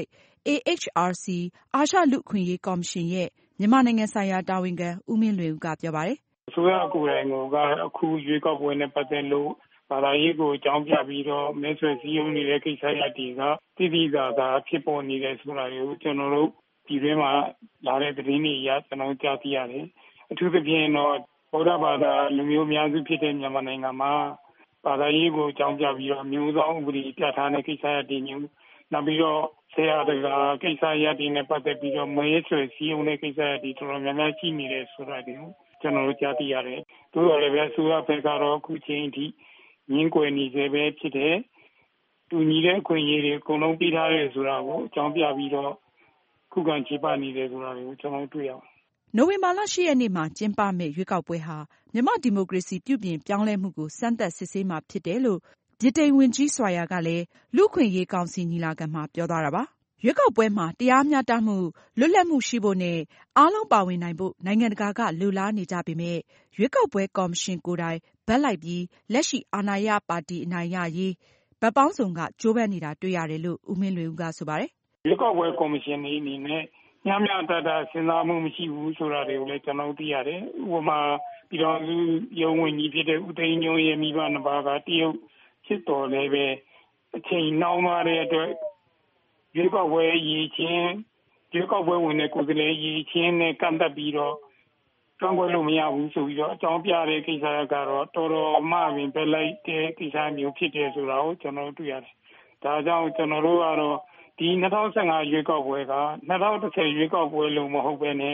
B: AHRC အာရှလူ့အခွင့်အရေးကော်မရှင်ရဲ့မြန်မာနိုင်ငံဆိုင်ရာတာဝန်ခံဦးမင်းလွင်ဦးကပြောပါတယ်
H: ။အစိုးရကိုယ်တိုင်ကအခုရွေးကောက်ပွဲနဲ့ပတ်သက်လို့ဘာသာရေးကိုအကြောင်းပြပြီးတော့မဲဆွယ်စည်းရုံးနေတဲ့ကိစ္စရပ်တွေကတိတိကျကျဖြစ်ပေါ်နေတယ်ဆိုတာကိုကျွန်တော်တို့ဒီထဲမှာလာတဲ့သတင်းတွေအရကျွန်တော်ကြားသိရတယ်။အထူးသဖြင့်တော့ဗုဒ္ဓဘာသာလူမျိုးများစုဖြစ်တဲ့မြန်မာနိုင်ငံမှာဘာသာရေးကိုအကြောင်းပြပြီးတော့မျိုးစောင်းဥပဒေပြဋ္ဌာန်းတဲ့ကိစ္စရပ်တွေမျိုးနောက်ပြီးတော့ဆရာတော်ကိစ္စရပ်တွေနဲ့ပတ်သက်ပြီးတော့မဲဆွယ်စည်းရုံးတဲ့ကိစ္စရပ်တွေတော်တော်များများရှိနေတယ်ဆိုတာကိုကျွန်တော်တို့ကြားသိရတယ်။သို့တော်လည်းပဲအစိုးရဘက်ကတော့အခုချိန်ထိငင်းကွယ်နေစေပဲဖြစ်တယ်။တူညီတဲ့အခွင့်အရေးတွေအကုန်လုံးပေးထားတယ်ဆိုတာကိုအကြောင်းပြပြီးတော့ခုခံခြေပနေတယ်ဆိုတာကိုကျွန်တော်တွေ့ရတယ်
B: ။နိုဝင်ဘာလ10ရက်နေ့မှာကျင်းပမယ့်ရွေးကောက်ပွဲဟာမြန်မာဒီမိုကရေစီပြုပြင်ပြောင်းလဲမှုကိုစမ်းသပ်စစ်ဆေးမှာဖြစ်တယ်လို့ဗြိတိန်ဝန်ကြီးဆွာယာကလည်းလူ့အခွင့်အရေးကောင်စီညီလာခံမှာပြောသွားတာပါ။ရွေးကောက်ပွဲမှာတရားမျှတမှုလွတ်လပ်မှုရှိဖို့နဲ့အားလုံးပါဝင်နိုင်ဖို့နိုင်ငံတကာကလိုလားနေကြပေမဲ့ရွေးကောက်ပွဲကော်မရှင်ကိုယ်တိုင်ဘက်လိုက်ပြီးလက်ရှိအာဏာရပါတီအနိုင်ရရေးဘက်ပေါင်းစုံကကြိုးပမ်းနေတာတွေ့ရတယ်လို့ဦးမင်းလွင်ဦးကဆိုပါတယ်
H: ။ရွေးကောက်ပွဲကော်မရှင်အနေနဲ့ညမျှတတစဉ်းစားမှုမရှိဘူးဆိုတာတွေကိုလည်းကျွန်တော်သိရတယ်။ဥပမာပြည်တော်စုရုံးဝင်ကြီးဖြစ်တဲ့ဦးသိန်းညွန့်ရဲ့မိဘနှစ်ပါးကတရုတ်ဖြစ်တော်လည်းပဲအချိန်နှောင်းသွားတဲ့အတွက်ရွေးကောက်ပွဲရည်ချင်းရွေးကောက်ပွဲဝင်တဲ့ကိုယ်စားလှယ်ရည်ချင်းနဲ့ကန့်သက်ပြီးတော့ကန့်ကွက်လို့မရဘူးဆိုပြီးတော့အကြောင်းပြတဲ့ကိစ္စကတော့တော်တော်မှပင်ပဲလိုက်တဲ့ကိစ္စမျိုးဖြစ်တယ်ဆိုတာကိုကျွန်တော်တွေ့ရတယ်။ဒါကြောင့်ကျွန်တော်တို့ကတော့ဒီ2015ရွေးကောက်ပွဲက2010ရွေးကောက်ပွဲလို့မဟုတ်ပဲနဲ့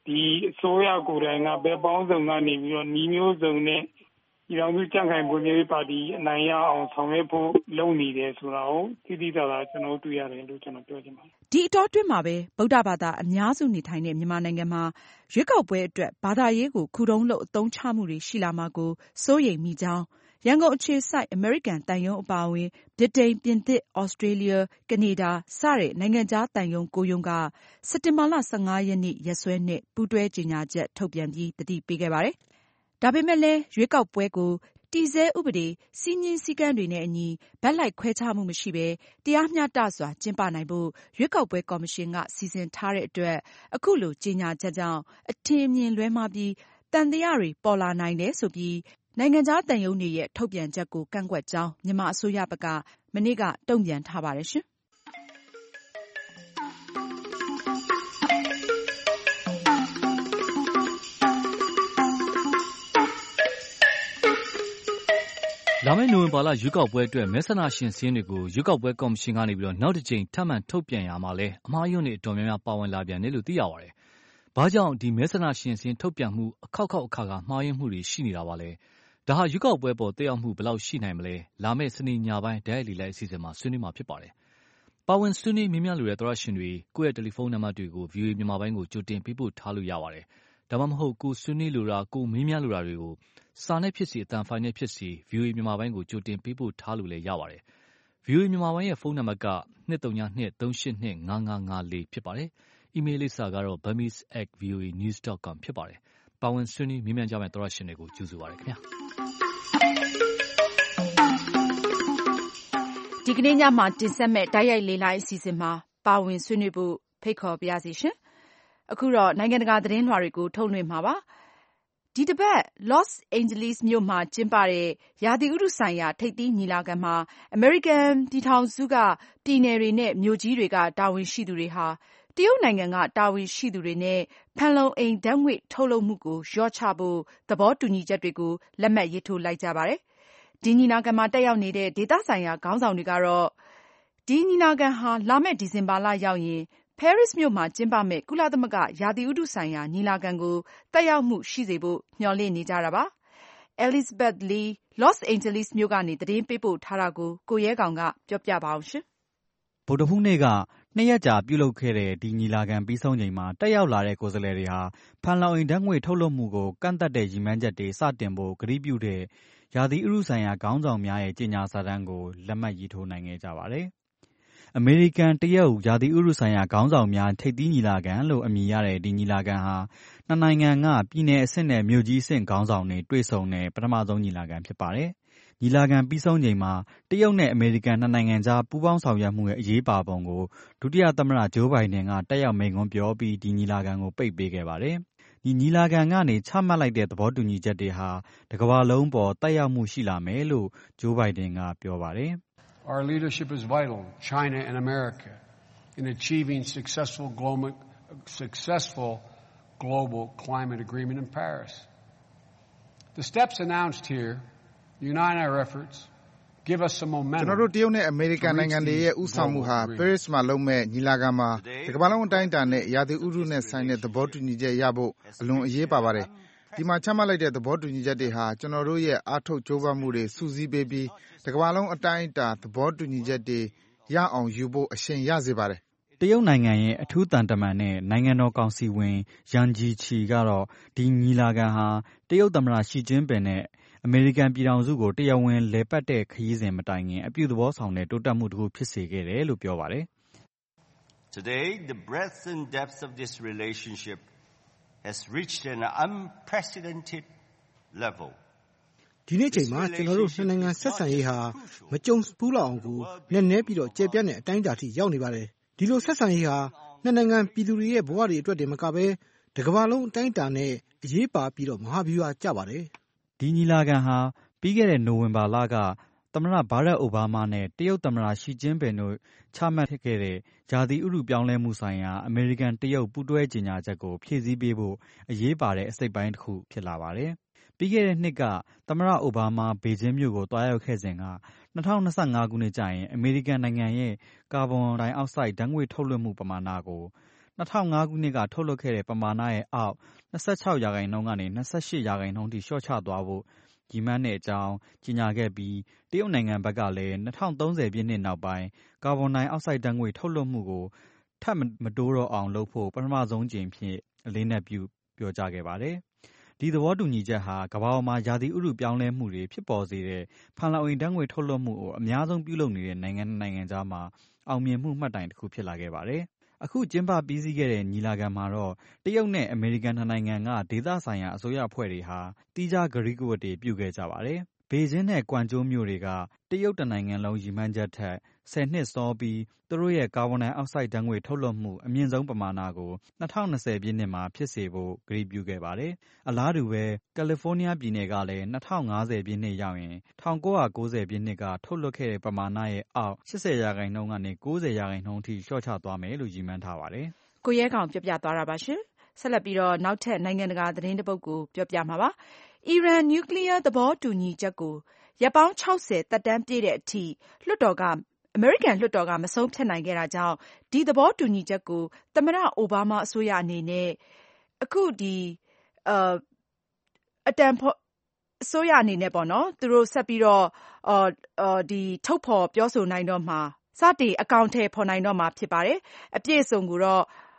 H: ဒီအစိုးရကိုယ်တိုင်ကဘက်ပေါင်းစုံကနေပြီးတော့ညီမျိုးစုံနဲ့ဒီတော်စုကြံ့ခိုင်ဖွံ့ဖြိုးရေးပါတီအနိုင်ရအောင်ဆောင်ရွက်ဖို့လုပ်နေတယ်ဆိုတာကိုသိသိသာသာကျွန်တော်တွေ့ရတယ်လို့ကျွန်တော်ပြောချင်ပါတယ်
B: ဒီအတောအတွင်းမှာပဲဗုဒ္ဓဘာသာအများစုနေထိုင်တဲ့မြန်မာနိုင်ငံမှာရွေးကောက်ပွဲအတွက်ဘာသာရေးကိုခုတုံးလို့အသုံးချမှုတွေရှိလာမှာကိုစိုးရိမ်မိကြောင်းရန်ကုန်အခြေစိုက်အမေရိကန်တန်ယုံအပါအဝင်ဗြိတိန်ပြင်သစ်ဩစတြေးလျကနေဒါစတဲ့နိုင်ငံခြားတန်ယုံ9ယုံကစက်တင်ဘာလ15ရက်နေ့ရက်စွဲနဲ့ပူးတွဲကြေညာချက်ထုတ်ပြန်ပြီးသတိပေးခဲ့ပါတယ်ဒါပေမဲ့လည်းရွေးကောက်ပွဲကိုတည်ဆဲဥပဒေစည်းမျဉ်းစည်းကမ်းတွေနဲ့အညီဘက်လိုက်ခွဲခြားမှုမရှိဘဲတရားမျှတစွာကျင်းပနိုင်ဖို့ရွေးကောက်ပွဲကော်မရှင်ကစီစဉ်ထားတဲ့အတွက်အခုလိုကြေညာချက်ကြောင့်အထင်အမြင်လွဲမှားပြီးသံသယတွေပေါ်လာနိုင်တယ်ဆိုပြီးနိုင်ငံခြားတန်ယုံတွေရဲ့ထုတ်ပြန်ချက်ကိုကန့်ကွက်ကြောင်းမြန်မာအစိုးရဘက်ကမနေ့ကတုံ့ပြန်ထားပါတယ်ရှင်
E: လာမယ့်နိုဝင်ဘာလရွေးကောက်ပွဲအတွက်မဲဆန္ဒရှင်စာရင်းတွေကိုရွေးကောက်ပွဲကော်မရှင်ကနေနောက်တစ်ကြိမ်ထပ်မံထုတ်ပြန်ရမှာလဲအမှားယွင်းတွေအတော်များများပါဝင်လာပြန်တယ်လို့သိရပါတယ်။ဘာကြောင့်ဒီမဲဆန္ဒရှင်စာရင်းထုတ်ပြန်မှုအခောက်အခါမှားယွင်းမှုတွေရှိနေတာပါလဲ။ဒါဟာရွေးကောက်ပွဲပေါ်သက်ရောက်မှုဘယ်လောက်ရှိနိုင်မလဲ။လာမယ့်စနေညပိုင်းဓာတ်ရိုက်လေလိုက်အစီအစဉ်မှာဆွေးနွေးမှာဖြစ်ပါတယ်။ပါဝင်ဆွေးနွေးမြင်များလိုတဲ့သောရရှင်တွေကိုယ့်ရဲ့တယ်လီဖုန်းနံပါတ်တွေကို VOA မြန်မာပိုင်းကိုကြိုတင်ပေးပို့ထားလို့ရပါတယ်။ဒါမှမဟုတ်ကိုဆွေးနွေးလိုတာကိုမေးမြန်းလိုတာတွေကိုစာနဲ့ဖြစ်စီအတန်ဖိုင်နဲ့ဖြစ်စီ VOA မြန်မာပိုင်းကိုကြိုတင်ပေးပို့ထားလို့လည်းရပါတယ်။ VOA မြန်မာပိုင်းရဲ့ဖုန်းနံပါတ်က232-382-5554ဖြစ်ပါတယ်။ အီးမေးလ်လိပ်စာကတော့ burmese@voanews.com ဖြစ်ပါတယ်။ပါဝင်ဆွေးနွေးမြင်မြန်ကြမယ့်သောရရှင်တွေကိုကြိုဆိုပါရစေခင်ဗျာ။
B: ဒီကနေ့ညမှာတင်ဆက်မဲ့ဓာတ်ရိုက်လေလိုက်အစီအစဉ်မှာပါဝင်ဆွေးနွေးဖို့ဖိတ်ခေါ်ပါရစေရှင်။အခုတော့နိုင်ငံတကာသတင်းလွှာတွေကိုထုတ်လွှင့်မှာပါ။ဒီတစ်ပတ် Los Angeles မြို့မှာကျင်းပတဲ့ရာသီဥတုဆိုင်ရာထိပ်သီးညီလာခံမှာအမေရိကန်ပြည်ထောင်စုကပြည်နယ်တွေနဲ့မြို့ကြီးတွေကတာဝန်ရှိသူတွေဟာတရုတ်နိုင်ငံကတာဝန်ရှိသူတွေနဲ့ဖန်လုံအိမ်ဓာတ်ငွေ့ထုတ်လွှတ်မှုကိုလျှော့ချဖို့သဘောတူညီချက်တွေကိုလက်မှတ်ရေးထိုးလိုက်ကြပါတယ်။ဒီညီလာခံမှာတက်ရောက်နေတဲ့ဒေသဆိုင်ရာခေါင်းဆောင်တွေကတော့ဒီညီလာခံဟာလာမယ့်ဒီဇင်ဘာလရောက်ရင်ပဲရစ်မြို့မှာကျင်းပမယ့်ကုလသမဂ္ဂရာသီဥတုဆိုင်ရာညီလာခံကိုတက်ရောက်မှုရှိစေဖို့မျှော်လင့်နေကြတာပါ။ Elizabeth Lee Los Angeles မြို့ကနေသတင်းပေးပို့ထားတာကိုကိုရဲကောင်ကပြောပြပါအောင်ရှင်
E: ။ဗုဒ္ဓဟူးနေ့က2ရက်ကြာပြုလုပ်ခဲ့တဲ့ဒီညီလာခံပြီးဆုံးချိန်မှာတက်ရောက်လာတဲ့ကိုယ်စားလှယ်တွေဟာဖန်လုံအိမ်ဓာတ်ငွေ့ထုတ်လွှတ်မှုကိုကန့်သတ်တဲ့ရည်မှန်းချက်တွေစတင်ဖို့ကတိပြုတဲ့ရာသီဥတုဆိုင်ရာခေါင်းဆောင်များရဲ့ကြေညာစာတမ်းကိုလက်မှတ်ရေးထိုးနိုင်ခဲ့ကြပါတယ်။အမေရိကန်တရုတ်ရာသီဥတုဆိုင်ရာခေါင်းဆောင်များထိပ်သီးညီလာခံလို့အမည်ရတဲ့ဒီညီလာခံဟာနှစ်နိုင်ငံကပြည်နယ်အဆင့်နဲ့မြို့ကြီးအဆင့်ခေါင်းဆောင်တွေတွေ့ဆုံတဲ့ပထမဆုံးညီလာခံဖြစ်ပါတယ်။ညီလာခံပြီးဆုံးချိန်မှာတရုတ်နဲ့အမေရိကန်နှစ်နိုင်ငံကြားပူးပေါင်းဆောင်ရွက်မှုရဲ့အရေးပါပုံကိုဒုတိယသမ္မတဂျိုးဘိုင်ဒန်ကတက်ရောက်မိန့်ခွန်းပြောပြီးဒီညီလာခံကိုပိတ်ပေးခဲ့ပါတယ်။ဒီညီလာခံကနေချမှတ်လိုက်တဲ့သဘောတူညီချက်တွေဟာတစ်ကမ္ဘာလုံးပေါ်သက်ရောက်မှုရှိလာမယ်လို့ဂျိုးဘိုင်ဒန်ကပြောပါတယ်။
I: Our leadership is vital, China and America, in achieving successful global climate agreement in Paris. The steps announced here unite our efforts, give us some momentum.
C: ကျွန်တော်တို့တရုတ်နဲ့အမေရိကန်နိုင်ငံတွေရဲ့ဥဆောင်မှုဟာပဲရစ်မှာလုပ်မဲ့ညီလာခံမှာဒီကမ္ဘာလုံးအတိုင်းအတာနဲ့ရာသီဥတုနဲ့ဆိုင်တဲ့သဘောတူညီချက်ရဖို့အလွန်အရေးပါပါတယ်။ဒီမှာချမှတ်လိုက်တဲ့သဘောတူညီချက်တွေဟာကျွန်တော်တို့ရဲ့အားထုတ်ကြိုးပမ်းမှုတွေစုစည်းပေးပြီးဒီကမ္ဘာလုံးအတိုင်းအတာသဘောတူညီချက်တွေရအောင်ယူဖို့အရှိန်ရစေပါတယ်
E: ။တရုတ်နိုင်ငံရဲ့အထူးတန်တမန်နဲ့နိုင်ငံတော်ကောင်စီဝင်ယန်ဂျီချီကတော့ဒီညီလာခံဟာတရုတ်သမ္မတရှီကျင်းပင်နဲ့အမေရိကန်ပြည်ထောင်စုကိုတရားဝင်လည်ပတ်တဲ့ခရီးစဉ်မတိုင်ခင်အပြုသဘောဆောင်တဲ့တိုးတက်မှုတစ်ခုဖြစ်စေခဲ့တယ်လို့ပြောပါတယ်။
J: Today the breadth and depth of this relationship has reached an unprecedented level.
K: ဒီနေ့ချိန်မှာကျွန်တော်တို့နှစ်နိုင်ငံဆက်ဆံရေးဟာမကြုံဘူးလောက်အောင်ကိုနည်းနည်းပြီးတော့ကျေပြန့်တဲ့အတိုင်းအတာထိရောက်နေပါတယ်။ဒီလိုဆက်ဆံရေးဟာနှစ်နိုင်ငံပြည်သူတွေရဲ့ဘဝတွေအတွက်တည်းမကဘဲတကမ္ဘာလုံးအတိုင်းအတာနဲ့အရေးပါပြီးတော့မဟာဗျူဟာကျပါတယ်
E: ။ဒီညီလာခံဟာပြီးခဲ့တဲ့နိုဝင်ဘာလကသမ္မတဘာရက်အိုဘားမားနဲ့တရုတ်သမ္မတရှီကျင်းပင်တို့ချမှတ်ခဲ့တဲ့ရာသီဥတုပြောင်းလဲမှုဆိုင်ရာအမေရိကန်တရုတ်ပူးတွဲကြေညာချက်ကိုဖြည့်ဆည်းပေးဖို့အရေးပါတဲ့အစိတ်ပိုင်းတစ်ခုဖြစ်လာပါတယ်။ပြီးခဲ့တဲ့နှစ်ကသမ္မတအိုဘားမားဘေကျင်းမြို့ကိုတွားရောက်ခဲ့စဉ်က2025ခုနှစ်ကျရင်အမေရိကန်နိုင်ငံရဲ့ကာဗွန်ဒိုင်အောက်ဆိုက်ဓာတ်ငွေ့ထုတ်လွှတ်မှုပမာဏကို 2005 ခုနှစ်ကထုတ်လွှတ်ခဲ့တဲ့ပမာဏရဲ့အောက်26%ကနေ28%ထိလျှော့ချသွားဖို့ရည်မှန်းတဲ့အကြောင်းကြေညာခဲ့ပြီးတရုတ်နိုင်ငံဘက်ကလည်း2030ပြည့်နှစ်နောက်ပိုင်းကာဗွန်ဒိုင်အောက်ဆိုက်ဓာတ်ငွေ့ထုတ်လွှတ်မှုကိုထပ်မတိုးတော့အောင်လုပ်ဖို့ပထမဆုံးကြိမ်ဖြစ်အလေးနက်ပြုပြောကြားခဲ့ပါတယ်။ဒီသဘောတူညီချက်ဟာကမ္ဘာပေါ်မှာရာသီဥတုပြောင်းလဲမှုတွေဖြစ်ပေါ်စေတဲ့ဖန်လုံအိမ်ဓာတ်ငွေ့ထုတ်လွှတ်မှုကိုအများဆုံးပြုလုပ်နေတဲ့နိုင်ငံကြားမှာအောင်မြင်မှုမှတ်တိုင်တစ်ခုဖြစ်လာခဲ့ပါတယ်။အခုကျင်းပပြီးစီးခဲ့တဲ့ညီလာခံမှာတော့တရုတ်နဲ့အမေရိကန်နိုင်ငံကဒေသဆိုင်ရာအစိုးရအဖွဲ့တွေဟာတီးခြားကတိကဝတ်တွေပြုခဲ့ကြပါတယ်။ဘေဂျင်းနဲ့ကွမ်ကျိုးမြို့တွေကတရုတ်တနိုင်ငံလုံးရည်မှန်းချက်ထက်10 နှစ်စောပြီးသူတို့ရဲ့ကာဗွန်ဒိုင်အောက်ဆိုက်ဓာတ်ငွေ့ထုတ်လွှတ်မှုအမြင့်ဆုံးပမာဏကို2020ပြည့်နှစ်မှာဖြစ်စေဖို့ကတိပြုခဲ့ပါတယ်။အလားတူပဲကယ်လီဖိုးနီးယားပြည်နယ်ကလည်း2050ပြည့်နှစ်ရောက်ရင်1990ပြည့်နှစ်ကထုတ်လွှတ်ခဲ့တဲ့ပမာဏရဲ့အောက်80%ကနေ90%ထိလျှော့ချသွားမယ်လို့ရည်မှန်းထားပါတယ်
B: ။ကိုရဲကောင်ပြောပြသွားတာပါရှင်။ဆက်လက်ပြီးတော့နောက်ထပ်နိုင်ငံတကာသတင်းတစ်ပုဒ်ကိုပြောပြမှာပါ။အီရန်နျူကလ িয়ার သဘောတူညီချက်ကိုရက်ပေါင်း60သက်တမ်းပြည့်တဲ့အထိအမေရိကန်လွှတ်တော်ကမဆုံးဖြတ်နိုင်ခဲ့တာကြောင့်ဒီသဘောတူညီချက်ကိုသမ္မတအိုဘားမားအစိုးရအနေနဲ့အခုအတန်အစိုးရအနေနဲ့ပေါ့နော်သူတို့ဆက်ပြီးတော့ထုတ်ဖော်ပြောဆိုနိုင်တော့မှာစတင်အကောင့်ထဲပေါ်နိုင်တော့မှာဖြစ်ပါတယ်။အပြည့်အစုံကိုတော့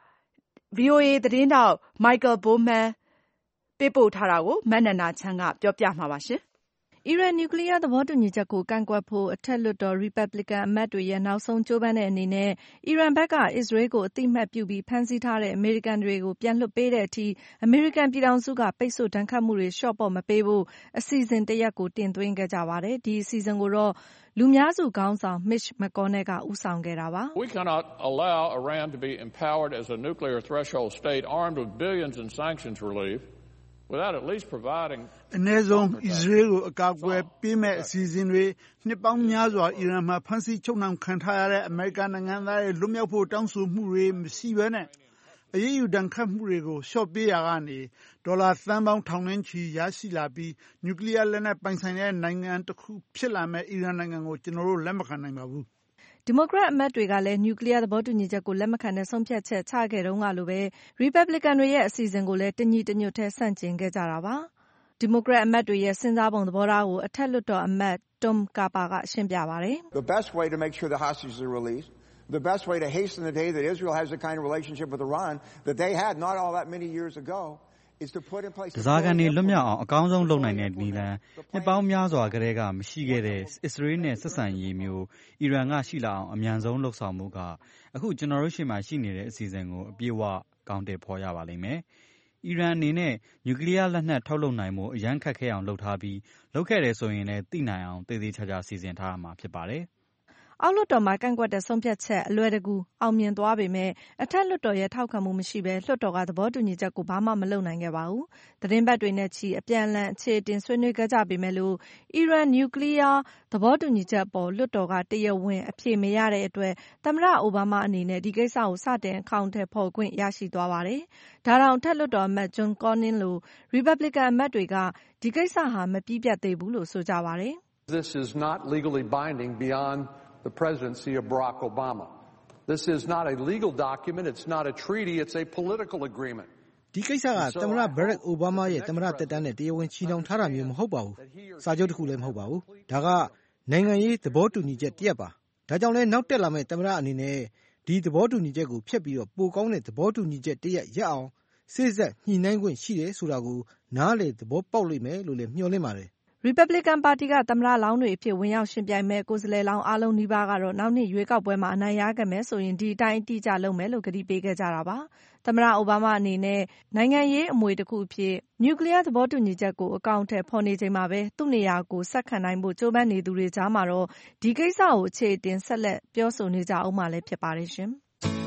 B: VOA သတင်းတောက် Michael Bowman ပေးပို့ထားတာကိုမနန္ဒာချမ်းကပြောပြမှာပါရှင်။အီရန်နျူကလ িয়ার သဘောတူညီချက်ကိုကန့်ကွက်ဖို့အထက်လွှတ်တော်ရီပတ်ဘလစ်ကန်အမတ်တွေရဲ့နောက်ဆုံးကြိုးပမ်းတဲ့အနေနဲ့အီရန်ဘက်ကအစ္စရေးကိုအသိအမှတ်ပြုပြီးဖမ်းဆီးထားတဲ့အမေရိကန်တွေကိုပြန်လွှတ်ပေးတဲ့အထိအမေရိကန်ပြည်ထောင်စုကပိတ်ဆို့ဒဏ်ခတ်မှုတွေလျှော့ပေါ့မပေးဖို့အစီအစဉ်တရပ်ကိုတင်သွင်းခဲ့ကြပါတယ်။ဒီအစီအစဉ်ကိုတော့လူများစုခေါင်းဆောင် Mitch McConnell ကဦးဆောင်ခဲ့တာပါ။
L: We cannot allow Iran to be empowered as a nuclear threshold state armed with billions in sanctions relief without at least providing
M: အနည်းဆုံးအစ္စရေးကိုအကာအကွယ်ပေးမဲ့အစီအစဉ်တွေနှစ်ပေါင်းများစွာအီရန်မှာဖမ်းဆီးချုပ်နှောင်ခံထားရတဲ့အမေရိကန်နိုင်ငံသားတွေလွတ်မြောက်ဖို့တောင်းဆိုမှုတွေမရှိဘဲနဲ့အရေးယူဒဏ်ခတ်မှုတွေကိုလျှော့ပေးရာကနေဒေါ်လာသန်းပေါင်းထောင်နဲ့ချီရရှိလာပြီးနျူကလ িয়ার လက်နက်ပိုင်ဆိုင်တဲ့နိုင်ငံတစ်ခုဖြစ်လာမဲ့အီရန်နိုင်ငံကိုကျွန်တော်တို့လက်မခံနိုင်ပါဘူး
G: ။ဒီမိုကရက်အမတ်တွေကလည်းနျူကလ িয়ার သဘောတူညီချက်ကိုလက်မခံတဲ့ဆုံးဖြတ်ချက်ချခဲ့တုန်းကလိုပဲရီပတ်ဘလစ်ကန်တွေရဲ့အစီအစဉ်ကိုလည်းတညီတညွတ်တည်းဆန့်ကျင်ခဲ့ကြတာပါ။ဒီမိုကရက်အမတ်တွေရဲ့စဉ်းစားပုံသဘောထားကိုအထက်လွှတ်တော်အမတ် Tom Capa ကရှင်းပြပါတယ်။
N: The best way to make sure the hostages are released, the best way to hasten the day that Israel has the kind of relationship with Iran that they had not all that many years ago is to put in place
E: တစားကန်တွေလွတ်မြောက်အောင်အကောင်းဆုံးလုပ်နိုင်တဲ့နည်းလမ်းနှစ်ပေါင်းများစွာကတည်းကမရှိခဲ့တဲ့အစ္စရေးနဲ့ဆက်ဆံရေးမျိုးအီရန်ကရှိလာအောင်အမြန်ဆုံးလှုပ်ဆောင်မှုကအခုကျွန်တော်တို့ရှေ့မှာရှိနေတဲ့အစီအစဉ်ကိုအပြည့်အဝကောင်းတယ်ဖော်ရပါလိမ့်မယ်။အီရန်အနေနဲ့နျူကလ িয়ার လက်နက်ထုတ်လုပ်နိုင်မှုအရန်ခက်ခဲအောင်လုပ်ထားပြီးလုပ်ခဲ့တယ်ဆိုရင်လည်းသိနိုင်အောင်သေသေးချာချာစီစဉ်ထားရမှာဖြစ်ပါတယ်။
G: အောက်လွှတ်တော်မှာကန့်ကွက်တဲ့ဆုံးဖြတ်ချက်အလွယ်တကူအောင်မြင်သွားပေမဲ့အထက်လွှတ်တော်ရဲ့ထောက်ခံမှုမရှိဘဲလွှတ်တော်ကသဘောတူညီချက်ကိုဘာမှမလုပ်နိုင်ခဲ့ပါဘူး။သတင်းပတ်တွေနဲ့ချီအပြန်အလှန်အခြေအတင်ဆွေးနွေးခဲ့ကြပေမဲ့လို့အီရန်နျူကလ িয়ার သဘောတူညီချက်ပေါ်လွှတ်တော်ကတရားဝင်အဖြေမရတဲ့အတွက်သမ္မတအိုဘားမားအနေနဲ့ဒီကိစ္စကိုစတင်အကောင့်ထဲပေါ်ခွင့်ရရှိသွားပါတယ်။ဒါတောင်အထက်လွှတ်တော်အမတ် John Cornyn လိုရီပတ်ဘလစ်ကန်အမတ်တွေကဒီကိစ္စဟာမပြီးပြတ်သေးဘူးလို့ဆိုကြပါတယ်။
L: This is not legally binding beyond the presidency of Barack Obama. This is not a legal document. It's not a treaty. It's a political agreement.
K: ဒီကိစ္စကသမ္မတ Barack Obama ရဲ့သမ္မတသက်တမ်းနဲ့တရားဝင်ချီနှောင်ထားတာမျိုးမဟုတ်ပါဘူး။စာချုပ်တစ်ခုလည်းမဟုတ်ပါဘူး။ဒါကနိုင်ငံရေးသဘောတူညီချက်တစ်ရပ်ပါ။ဒါကြောင့်လဲနောက်တက်လာမယ့်သမ္မတအနေနဲ့ဒီသဘောတူညီချက်ကိုဖျက်ပြီးတော့ပိုကောင်းတဲ့သဘောတူညီချက်တစ်ရပ်ရအောင်စေ့စပ်ညှိနှိုင်းခွင့်ရှိတယ်ဆိုတာကိုနားလေသဘောပေါက်လိမ့်မယ်လို့လည်းမျှော်လင့်ပါတယ်။
G: ရီပတ်ဘလစ်ကန်ပါတီကသမ္မတလောင်းတွေအဖြစ်ဝင်ရောက်ယှဉ်ပြိုင်မဲ့ကိုယ်စားလှယ်လောင်းအားလုံးနီးပါးကတော့နောက်နှစ်ရွေးကောက်ပွဲမှာအနိုင်ရခဲ့မယ်ဆိုရင်ဒီအတိုင်းအတိအကျလုပ်မယ်လို့ကတိပေးခဲ့ကြတာပါ။သမ္မတအိုဘားမားအနေနဲ့နိုင်ငံရေးအမွေတစ်ခုအဖြစ်နျူကလ িয়ার သဘောတူညီချက်ကိုအကောင့်ထဲပေါ်နေချိန်မှာပဲသူ့နေရာကိုဆက်ခံနိုင်ဖို့ကြိုးပမ်းနေသူတွေကြားမှာတော့ဒီကိစ္စကိုအခြေအတင်ဆက်လက်ပြောဆိုနေကြအောင်မှလည်းဖြစ်ပါတယ်ရှင်။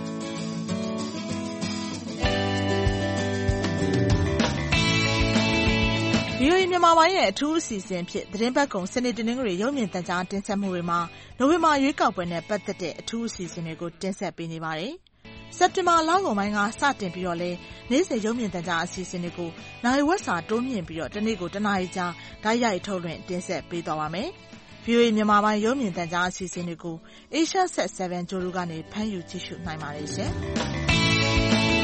O: VOA မြန်မာပိုင်းရဲ့အထူးအစီအစဉ်ဖြစ်သတင်းပတ်ကုံစနေတနင်္ဂနွေရုပ်မြင်သံကြားတင်ဆက်မှုတွေမှာနိုဝင်ဘာရွေးကောက်ပွဲနဲ့ပတ်သက်တဲ့အထူးအစီအစဉ်တွေကိုတင်ဆက်ပေးနေပါတယ်။စက်တင်ဘာလကုန်ပိုင်းကစတင်ပြီးတော့လဲနေ့စဉ်ရုပ်မြင်သံကြားအစီအစဉ်တွေကိုနိုင်ဝက်စာတိုးမြင့်ပြီးတော့တနေ့ကိုတနာရီကြာဓာတ်ရိုက်ထုတ်လွှင့်တင်ဆက်ပေးသွားပါမယ်။ VOA မြန်မာပိုင်းရုပ်မြင်သံကြားအစီအစဉ်တွေကို Asia Set 7 ကြိုးတို့ကနေဖမ်းယူကြည့်ရှုနိုင်ပါတယ်ရှင်။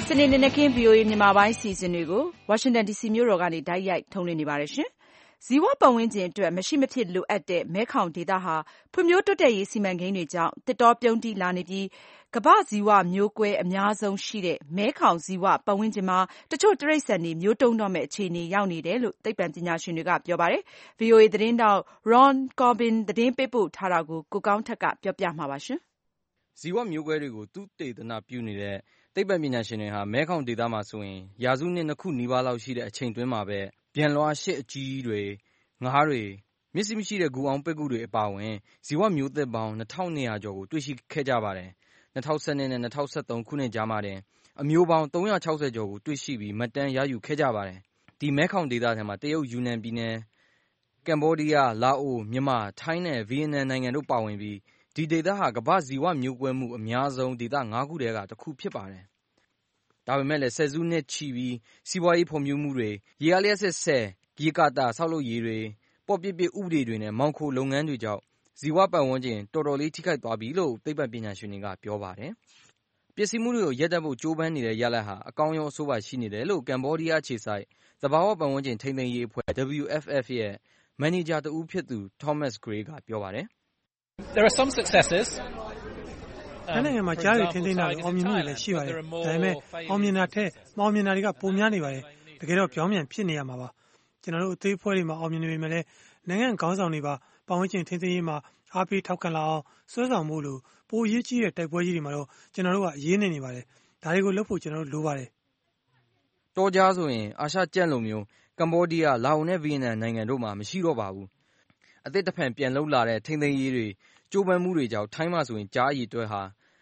B: စနေနေ့က VOA မြန်မာပိုင်းစီစဉ်တွေကို Washington DC မြို့တော်ကနေတိုက်ရိုက်ထုတ်လွှင့်နေပါတယ်ရှင်။ဇီဝပတ်ဝန်းကျင်အတွက်မရှိမဖြစ်လိုအပ်တဲ့မဲခေါင်ဒေသဟာဖွံ့ဖြိုးတိုးတက်ရေးစီမံကိန်းတွေကြောင့်သစ်တောပြုန်းတီးလာနေပြီးကမ္ဘာ့ဇီဝမျိုးကွဲအများဆုံးရှိတဲ့မဲခေါင်ဇီဝပတ်ဝန်းကျင်မှာတချို့တိရစ္ဆာန်တွေမျိုးတုန်းတော့မဲ့အခြေအနေရောက်နေတယ်လို့သိပ္ပံပညာရှင်တွေကပြောပါတယ်။ VOA သတင်းတောက် Ron Corbin သတင်းပေးပို့ထားတာကိုကိုကောင်းထက်ကပြောပြမှာပါရှင်
P: ။ဇီဝမျိုးကွဲတွေကိုသုတေသနပြုနေတဲ့သိပ္ပံပညာရှင်တွေဟာမဲခေါင်ဒေသမှာဆိုရင်ရာစုနှစ်2ခုနီးပါးလောက်ရှိတဲ့အချိန်တွင်းမှာပဲပြန်လွှားရှစ်အကြီးတွေငါးတွေမျက်စိမရှိတဲ့ဂူအောင်ပက်ကူတွေအပါအဝင်ဇီဝမျိုးသစ်ပေါင်း2200ကျော်ကိုတွေ့ရှိခဲ့ကြပါတယ်။2012နဲ့2013ခုနှစ်ကြားမှာတင်အမျိုးပေါင်း360ကျော်ကိုတွေ့ရှိပြီးမှတ်တမ်းရယူခဲ့ကြပါတယ်။ဒီမဲခေါင်ဒေသထဲမှာတရုတ်ယူနန်ပြည်နယ်ကမ်ဘောဒီးယားလာအိုမြန်မာထိုင်းနဲ့ဗီယက်နမ်နိုင်ငံတို့ပါဝင်ပြီးဒီဒေသဟာကမ္ဘာ့ဇီဝမျိုးကွဲမှုအများဆုံးဒေသ9ခုထဲကတစ်ခုဖြစ်ပါတယ်။ဒါပေမဲ့လည်းဆယ်စုနှစ်ချီပြီးစီးပွားရေးဖွံ့ဖြိုးမှုတွေရေအားလျှပ်စစ်ဆည်ရေကာတာဆောက်လုပ်ရေးတွေပေါ့ပြစ်ဥပဒေတွေနဲ့မောင်ခိုလုပ်ငန်းတွေကြောင့်ဇီဝပတ်ဝန်းကျင်တော်တော်လေးထိခိုက်သွားပြီလို့သိပ္ပံပညာရှင်တွေကပြောပါတယ်။ပျက်စီးမှုတွေကိုရပ်တန့်ဖို့ကြိုးပမ်းနေတဲ့ရလဒ်ဟာအကောင်းရောအဆိုးပါရှိနေတယ်လို့ကမ်ဘောဒီးယားခြေစိုက်သဘာဝပတ်ဝန်းကျင်ထိန်းသိမ်းရေးအဖွဲ့ WFF ရဲ့မန်နေဂျာတဦးဖြစ်သူ Thomas Gray ကပြောပါတယ်။
Q: There are some successes.
R: နိုင်ငံမှာကြားတွေထိန်းသိမ်းတာအောင်မြင်မှုတွေလည်းရှိပါတယ်။ဒါပေမဲ့အောင်မြင်တာထက်မအောင်မြင်တာတွေကပိုများနေပါတယ်။တကယ်တော့ပြောင်းပြန်ဖြစ်နေရမှာပါ။ကျွန်တော်တို့အသေးဖွဲတွေမှာအောင်မြင်နေပေမဲ့လည်းနိုင်ငံခေါင်းဆောင်တွေပါပတ်ဝန်းကျင်ထိန်းသိမ်းရေးမှာအားပေးထောက်ခံလာအောင်ဆွဲဆောင်မှုလို့ပိုအရေးကြီးတဲ့တိုက်ပွဲကြီးတွေမှာတော့ကျွန်တော်တို့ကအရေးနေပါတယ်။ဒါတွေကိုလုပ်ဖို့ကျွန်တော်တို့လိုပါတယ်
P: ။တောကြားဆိုရင်အာရှကြက်လိုမျိုးကမ်ဘောဒီးယားလာအိုနဲ့ဗီယက်နမ်နိုင်ငံတို့မှာမရှိတော့ပါဘူး။အသစ်တစ်ဖန်ပြန်လှုပ်လာတဲ့ထိန်းသိမ်းရေးတွေကြိုးပမ်းမှုတွေကြောင့်ထိုင်းမှာဆိုရင်ကြားအည်တွဲဟာ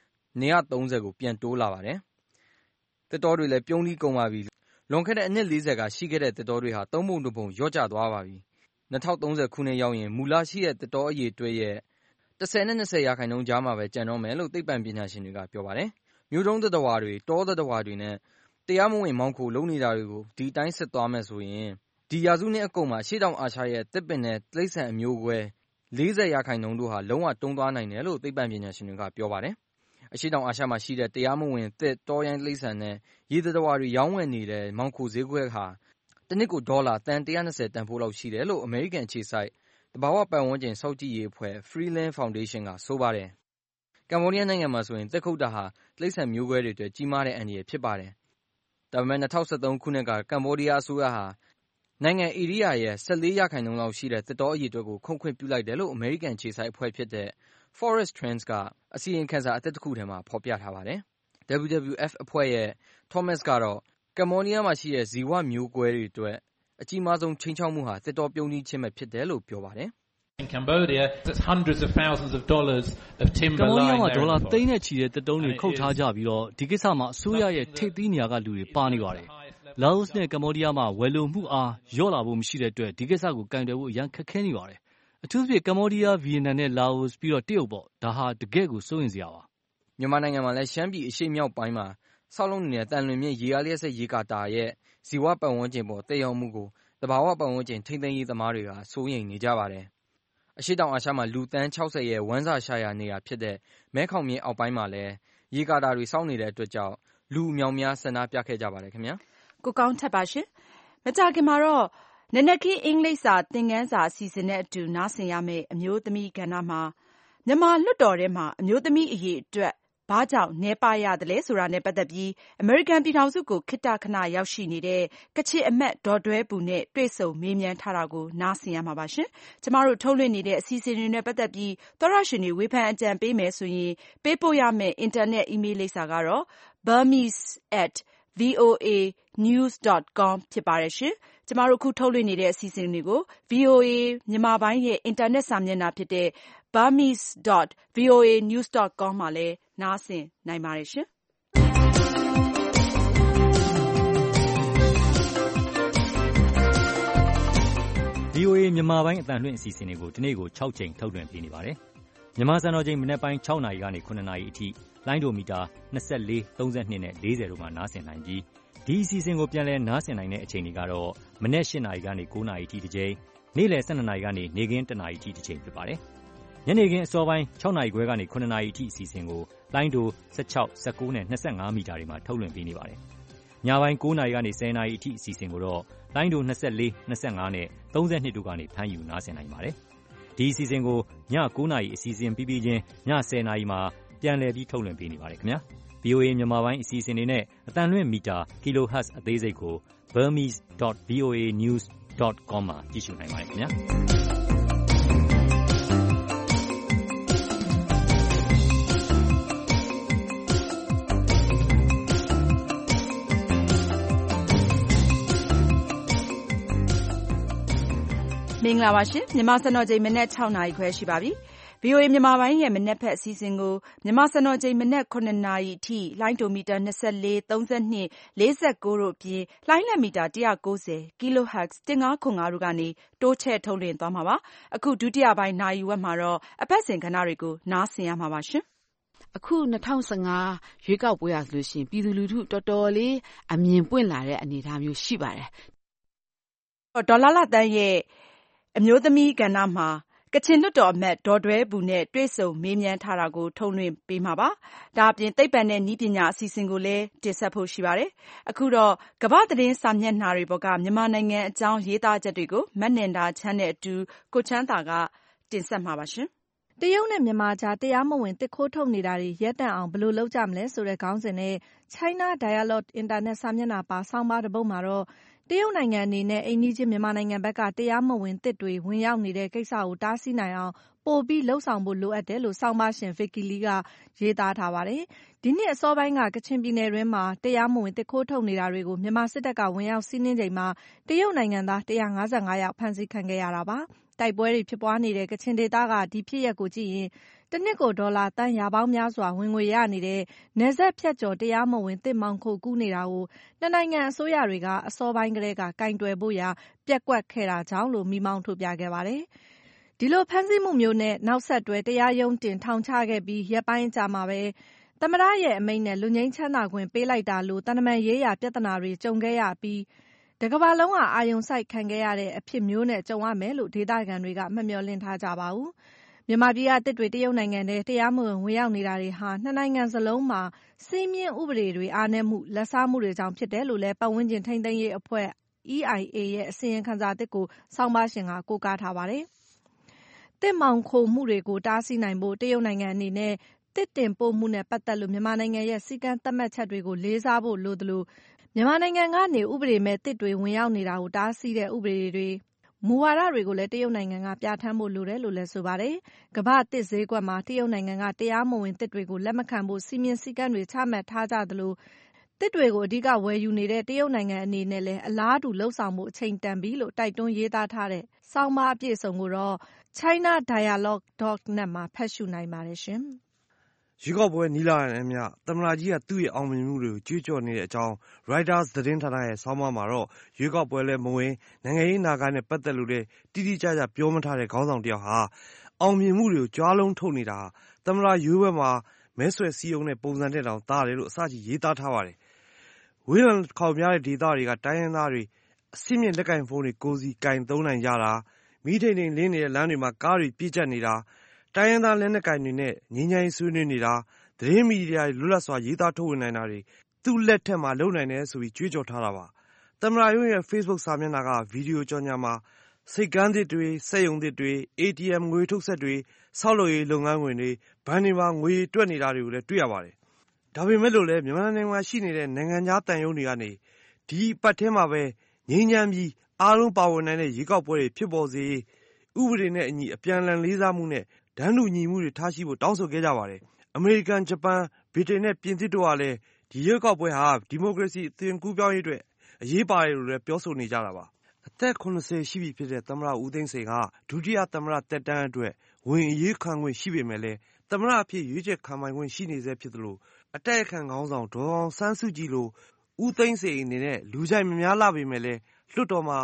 P: 130ကိုပြန်တိုးလာပါတယ်။သစ်တောတွေလည်းပြုံးတီးကုန်ပါပြီ။လွန်ခဲ့တဲ့အနှစ်40ကရှိခဲ့တဲ့သစ်တောတွေဟာ3ပုံ2ပုံလျော့ကျသွားပါပြီ။2030ခုနှစ်ရောက်ရင်မူလရှိတဲ့သစ်တောအရေအတွက်ရဲ့10နဲ့20%ကြားမှာပဲကျန်တော့မယ်လို့သိပ္ပံပညာရှင်တွေကပြောပါတယ်။မျိုးတုန်းသတ္တဝါတွေတောသတ္တဝါတွေနဲ့တရားမဝင်မောင်ခိုလုပ်နေတာတွေကိုဒီတိုင်းဆက်သွားမယ်ဆိုရင်ဒီရာစုနှစ်အကုန်မှာရှေ့တောင်အာရှရဲ့သစ်ပင်နဲ့တိရစ္ဆာန်အမျိုးကွဲ40%တို့ဟာလုံးဝတုံးသွားနိုင်တယ်လို့သိပ္ပံပညာရှင်တွေကပြောပါတယ်။အရှေ့တောင်အာရှမှာရှိတဲ့တရားမဝင်သစ်တောရိုင်းတိရစ္ဆာန်နဲ့ရေသတ္တဝါတွေရောင်းဝယ်နေတဲ့မောင်ခိုဈေးကွက်ဟာတစ်နှစ်ကိုဒေါ်လာသန်း120တန်ဖိုးလောက်ရှိတယ်လို့အမေရိကန်အခြေစိုက်သဘာဝပတ်ဝန်းကျင်စောင့်ကြည့်ရေးအဖွဲ့ Freeland Foundation ကဆိုပါတယ်။ကမ်ဘောဒီးယားနိုင်ငံမှာဆိုရင်သစ်ခုတ်တာဟာတိရစ္ဆာန်မျိုးကွဲတွေအတွက်ကြီးမားတဲ့အန္တရာယ်ဖြစ်ပါတယ်။ဒါပေမဲ့2013ခုနှစ်ကကမ်ဘောဒီးယားအစိုးရဟာနိုင်ငံဧရိယာရဲ့14%လောက်ရှိတဲ့သစ်တောအရေအတွက်ကိုခုတ်ခွင့်ပြုလိုက်တယ်လို့အမေရိကန်ခြေစိုက်အဖွဲ့ဖြစ်တဲ့ Forest Trends ကအစီရင်ခံစာအသစ်တစ်ခုထဲမှာဖော်ပြထားပါတယ်။ WWF အဖွဲ့ရဲ့ Thomas ကတော့ကမ်ဘောဒီးယားမှာရှိတဲ့ဇီဝမျိုးကွဲတွေအတွက်အကြီးမားဆုံးချိန်ချောက်မှုဟာသစ်တောပြုန်းတီးခြင်းပဲဖြစ်တယ်လို့ပြောပါတယ်။
Q: In Cambodia, that's hundreds of thousands of dollars of timber lying there.
E: ဒေါ်လာသိန်းနဲ့ချီတဲ့သစ်တုံးတွေခုတ်ထားကြပြီးတော့ဒီကိစ္စမှာအစိုးရရဲ့ထိပ်သီးနေရာကလူတွေပါနေပါတယ်။လာအိုနဲ့ကမ်ဘောဒီးယားမှာဝယ်လိုမှုအားလျော့လာဖို့မရှိတဲ့အတွက်ဒီကိစ္စကိုကင်တွယ်ဖို့အရန်ခက်ခဲနေပါတယ်။အထူးသဖြင့်ကမ်ဘောဒီးယားဗီယက်နမ်နဲ့လာအိုပြီးတော့တရုတ်ပေါ့ဒါဟာတကယ့်ကိုစိုးရင်စရာပါ
P: ။မြန်မာနိုင်ငံမှာလည်းရှမ်းပြည်အရှေ့မြောက်ပိုင်းမှာဆောက်လုပ်နေတဲ့တန်လွင်မြစ်ရေအားလျှပ်စစ်ရေကာတာရဲ့ဇီဝပတ်ဝန်းကျင်ပေါ်သက်ရောက်မှုကိုသဘာဝပတ်ဝန်းကျင်ထိန်းသိမ်းရေးသမားတွေကစိုးရိမ်နေကြပါတယ်။အရှေ့တောင်အာရှမှာလူသန်း60ရဲ့ဝမ်းစာရှာရာနေရာဖြစ်တဲ့မဲခေါင်မြစ်အောက်ပိုင်းမှာလည်းရေကာတာတွေစောင့်နေတဲ့အတွက်ကြောင့်လူအများများဆန္ဒပြခဲ့ကြပါတယ်ခင်ဗျာ
B: ။ကိုကောင်းထက်ပါရှင်။မကြာခင်မှာတော့နနက်ခင်းအင်္ဂလိပ်စာသင်ခန်းစာအစီအစဉ်နဲ့အတူနားဆင်ရမယ့်အမျိုးသမီးကဏ္ဍမှာမြန်မာလွှတ်တော်ထဲမှာအမျိုးသမီးအရေးအတွက်ဘာကြောင့်နည်းပါးရတယ်လဲဆိုတာနဲ့ပတ်သက်ပြီးအမေရိကန်ပြည်ထောင်စုကိုခေတ္တခဏရောက်ရှိနေတဲ့ကချင်အမတ်ဒေါ်ဒွဲပူနဲ့တွေ့ဆုံမေးမြန်းထားတာကိုနားဆင်ရမှာပါရှင်။ကျမတို့ထုတ်လွှင့်နေတဲ့အစီအစဉ်တွေနဲ့ပတ်သက်ပြီးသောရရှင်တွေဝေဖန်အကြံပေးမယ်ဆိုရင်ပေးပို့ရမယ့်အင်တာနက်အီးမေးလ်လိပ်စာကတော့ burmese@voanews.com ဖြစ်ပါတယ်ရှင်။ကျမတို့အခုထုတ်လွှင့်နေတဲ့အစီအစဉ်တွေကို VOA မြန်မာပိုင်းရဲ့အင်တာနက်စာမျက်နှာဖြစ်တဲ့ burmese.voanews.com မှာလည်းနားဆင်နိုင်ပါတယ်ရှင်။
S: VOA မြန်မာပိုင်းအသံလွှင့်အစီအစဉ်တွေကိုဒီနေ့ကို6ချိန်ထုတ်လွှင့်ပေးနေပါတယ်။မြန်မာစံတော်ချိန်မနက်ပိုင်း6နာရီကနေ9နာရီအထိလိုင်းဒိုမီတာ24, 32နဲ့40တို့မှာနားဆင်နိုင်ပြီးဒီအစီအစဉ်ကိုပြန်လည်နားဆင်နိုင်တဲ့အချိန်တွေကတော့မနက်8နာရီကနေ9နာရီအထိတစ်ချိန်နေ့လယ်12နာရီကနေနေ့ခင်း1နာရီအထိတစ်ချိန်ဖြစ်ပါတယ်။ညနေခင်းအစောပိုင်း6နာရီခွဲကနေ9နာရီအထိအစီအစဉ်ကိုလိုင်းဒို16, 19နဲ့ 25 မီတာတွေမှာထုတ်လွှင့်ပေးနေပါတယ်။ညပိုင်း9 နာရီကနေ 10 နာရီအထိအစီအစဉ်ကိုတော့လိုင်းဒို24, 25နဲ့ 32 တို့ကနေဖမ်းယူနားဆင်နိုင်ပါတယ်။ဒီအစီအစဉ်ကိုည9 နာရီအစီအစဉ်ပြီးချင်းည10 နာရီမှာပြန်လည်ပြီးထုတ်လွှင့်ပေးနေပါတယ်ခင်ဗျာ။ VOA မြန်မာပိုင်းအစီအစဉ်တွေနဲ့အတန်လွင့်မီတာ kilohertz အသေးစိတ်ကို burmese.voanews.com မှာကြည့်ရှုနိုင်ပါတယ်ခင်ဗျာ။
B: မင်္ဂလာပါရှင်မြန်မာစံတော်ချိန်မနက်6 နာရီခွဲရှိပါပြီ။ VOA မြန်မာပိုင်းရဲ့မနက်ဖက်အစီအစဉ်ကိုမြန်မာစံတော်ချိန်မနက်9 နာရီအထိလိုင်းဒိုမီတာ24, 32, 49တို့အပြင်လိုင်းလက်မီတာ190 kHz 1505တို့ကနေတိုးချဲ့ထုတ်လွှင့်သွားမှာပါ။အခုဒုတိယပိုင်းနာရီဝက်မှာတော့အပတ်စဉ်ကဏ္ဍတွေကိုနားဆင်ရမှာပါရှင်
T: ။အခု2015ရွေးကောက်ပွဲရဆိုလို့ရှိရင်ပြည်သူလူထုတော်တော်လေးအမြင်ပွင့်လာတဲ့အနေအထားမျိုးရှိပါတယ်
B: ။ဒေါ်လာလတန်းရဲ့အမျိုးသမီးကဏ္ဍမှာကချင်လွှတ်တော်အမတ်ဒေါ်ဒွဲဘူနဲ့တွေ့ဆုံမေးမြန်းထားတာကိုထုတ်လွှင့်ပေးမှာပါ။ဒါအပြင်သိပ္ပံနဲ့နည်းပညာအစီအစဉ်ကိုလည်းတင်ဆက်ဖို့ရှိပါတယ်။အခုတော့ကမ္ဘာသတင်းစာမျက်နှာတွေပေါ်ကမြန်မာနိုင်ငံအကြောင်းရေးသားချက်တွေကိုမတ်နင်ဒါချမ်းနဲ့အတူကိုချမ်းသာကတင်ဆက်မှာပါရှင်
G: ။တရုတ်နဲ့မြန်မာကြားတရားမဝင်တစ်ခိုးထုတ်နေတာတွေရပ်တန့်အောင်ဘယ်လိုလုပ်ကြမလဲဆိုတဲ့ခေါင်းစဉ်နဲ့ China Dialogue Internet စာမျက်နှာပါဆောင်းပါးတစ်ပုဒ်မှာတော့တရုတ်နိုင်ငံအနေနဲ့အိမ်နီးချင်းမြန်မာနိုင်ငံဘက်ကတရားမဝင်သစ်တွေဝင်ရောက်နေတဲ့ကိစ္စကိုတားဆီးနိုင်အောင်ပိုပြီးလှုံ့ဆော်ဖို့လိုအပ်တယ်လို့ဆောင်းပါးရှင် Vicky Lee ကရေးသားထားပါတယ်။ဒီနှစ်အစောပိုင်းကကချင်ပြည်နယ်တွင်းမှာတရားမဝင်သစ်ခိုးထုတ်နေတာတွေကိုမြန်မာစစ်တပ်ကဝင်ရောက်စီးနင်းချိန်မှာတရုတ်နိုင်ငံသား155ယောက်ဖမ်းဆီးခံခဲ့ရတာပါ။တိုက်ပွဲတွေဖြစ်ပွားနေတဲ့ကချင်ဒေသကဒီဖြစ်ရပ်ကိုကြည့်ရင်တနှစ်ကိုဒေါ်လာသန်းရာပေါင်းများစွာဝင်ငွေရနေတဲ့နယ်စပ်ဖြတ်ကျော်တရားမဝင်သစ်မှောင်ခိုကူးနေတာကိုနှစ်နိုင်ငံအစိုးရတွေကအစောပိုင်းကတည်းကကင်တွယ်ဖို့ရာပျက်ကွက်ခဲ့တာကြောင့်လို့မိမောင်းထုတ်ပြခဲ့ပါတယ်။ဒီလိုဖမ်းဆီးမှုမျိုးနဲ့နောက်ဆက်တွဲတရားရုံးတင်ထောင်ချခဲ့ပြီးရက်ပိုင်းကြာမှာပဲသမ္မတရဲ့အမိန့်နဲ့လွတ်ငြိမ်းချမ်းသာခွင့်ပေးလိုက်တာလို့သံတမန်ရေးရာပြဿနာတွေကြုံခဲ့ရပြီးတကမ္ဘာလုံးကအာရုံစိုက်ခံခဲ့ရတဲ့အဖြစ်မျိုးနဲ့ကြုံရမယ်လို့ဒေသခံတွေကမမျှော်လင့်ထားကြပါဘူး။မြန်မာပြည်ကတစ်တွေတရုတ်နိုင်ငံထဲတရားမဝင်ဝင်ရောက်နေတာတွေဟာနှစ်နိုင်ငံစလုံးမှာစည်းမျဉ်းဥပဒေတွေအားနည်းမှုလက်စားမှုတွေကြောင့်ဖြစ်တယ်လို့လည်းပတ်ဝန်းကျင်ထိန်းသိမ်းရေးအဖွဲ့ EIA ရဲ့အစီရင်ခံစာသစ်ကိုဆောင်းပါးရှင်ကကိုးကားထားပါတယ်။သစ်မှောင်ခိုမှုတွေကိုတားဆီးနိုင်ဖို့တရုတ်နိုင်ငံအနေနဲ့သစ်တင်ပို့မှုနဲ့ပတ်သက်လို့မြန်မာနိုင်ငံရဲ့စည်းကမ်းသတ်မှတ်ချက်တွေကိုလေးစားဖို့လိုသလိုမြန်မာနိုင်ငံကနေဥပဒေမဲ့သစ်တွေဝင်ရောက်နေတာကိုတားဆီးတဲ့ဥပဒေတွေမူဝါဒတွေကိုလည်းတရုတ်နိုင်ငံကပြဋ္ဌာန်းဖို့လိုတယ်လို့လည်းဆိုပါတယ်။ကမ္ဘာသစ်ဈေးကွက်မှာတရုတ်နိုင်ငံကတရားမဝင်သစ်တွေကိုလက်မခံဖို့စည်းမျဉ်းစည်းကမ်းတွေချမှတ်ထားကြသလိုသစ်တွေကိုအဓိကဝယ်ယူနေတဲ့တရုတ်နိုင်ငံအနေနဲ့လည်းအလားတူလှုံ့ဆော်မှုအချိန်တန်ပြီလို့တိုက်တွန်းရေးသားထားတဲ့ဆောင်းပါးအပြည့်အစုံကိုတော့ ChinaDialogue.net မှာဖတ်ရှုနိုင်ပါတယ်ရှင်။
U: ရွေးကောက်ပွဲနီးလာတဲ့အမျှသမ္မတကြီးကသူ့ရဲ့အောင်မြင်မှုတွေကိုကြွေးကြော်နေတဲ့အကြောင်း Reuters သတင်းဌာနရဲ့ဆောင်းပါးမှာတော့ရွေးကောက်ပွဲလည်းမဝင်နိုင်ငံရေးနာဂနဲ့ပတ်သက်လို့လည်းတိတိကျကျပြောမထားတဲ့ခေါင်းဆောင်တယောက်ဟာအောင်မြင်မှုတွေကိုကြွားလုံးထုတ်နေတာသမ္မတရွေးပွဲမှာမဲဆွယ်စည်းရုံးတဲ့ပုံစံနဲ့တောင်သားတယ်လို့အစကြီးရေးသားထားပါတယ်။ဝေးလံခေါင်များတဲ့ဒေသတွေကတိုင်းရင်းသားတွေအဆင့်မြင့်လက်ကင်ဖုန်းတွေကိုစီကင်သုံးနိုင်ကြတာမီးထိန်ထိန်လင်းနေတဲ့လမ်းတွေမှာကားတွေပြည့်ကျက်နေတာတိုင်းရင်းသားလက်နက်ကင်တွေနဲ့ငြိမ်းချမ်းရေးဆွေးနွေးနေတာသတင်းမီဒီယာတွေလွတ်လပ်စွာရေးသားထုတ်ဝေနိုင်တာတွေသူ့လက်ထက်မှာလုပ်နိုင်တယ်ဆိုပြီးကြွေးကြော်ထားတာပါသမ္မတရုံးရဲ့ Facebook စာမျက်နှာကဗီဒီယိုကြော်ညာမှာစိတ်ကန်းသစ်တွေစက်ရုံသစ်တွေ ATM ငွေထုတ်ဆက်တွေဆောက်လုပ်ရေးလုပ်ငန်းဝင်တွေဘဏ်တွေမှာငွေတွက်နေတာတွေကိုလည်းတွေ့ရပါတယ်ဒါပေမဲ့လို့လည်းမြန်မာနိုင်ငံမှာရှိနေတဲ့နိုင်ငံခြားတန်ယုံတွေကနေဒီပတ်ထဲမှာပဲငြိမ်းချမ်းပြီးအားလုံးပါဝင်နိုင်တဲ့ရေကောက်ပွဲတွေဖြစ်ပေါ်စေဥပဒေနဲ့အညီအပြန်အလှန်လေးစားမှုနဲ့ဒန်းတူညီမှုတွေထားရှိဖို့တောင်းဆိုခဲ့ကြပါတယ်အမေရိကန်ဂျပန်ဗြိတိန်နဲ့ပြင်သစ်တို့ကလည်းဒီရွေးကောက်ပွဲဟာဒီမိုကရေစီအသွင်ကူးပြောင်းရေးအတွက်အရေးပါတယ်လို့လည်းပြောဆိုနေကြတာပါအသက်80ရှိပြီဖြစ်တဲ့သမ္မတဦးသိန်းစိန်ကဒုတိယသမ္မတတက်တန်းအတွက်ဝင်အရေးခံခွင့်ရှိပေမဲ့လည်းသမ္မတအဖြစ်ရွေးချယ်ခံပိုင်ခွင့်ရှိနေဆဲဖြစ်သလိုအတိုက်အခံခေါင်းဆောင်ဒေါ်အောင်ဆန်းစုကြည်လိုဦးသိန်းစိန်အနေနဲ့လူကြိုက်မများလာပေမဲ့လည်းလွှတ်တော်မှာ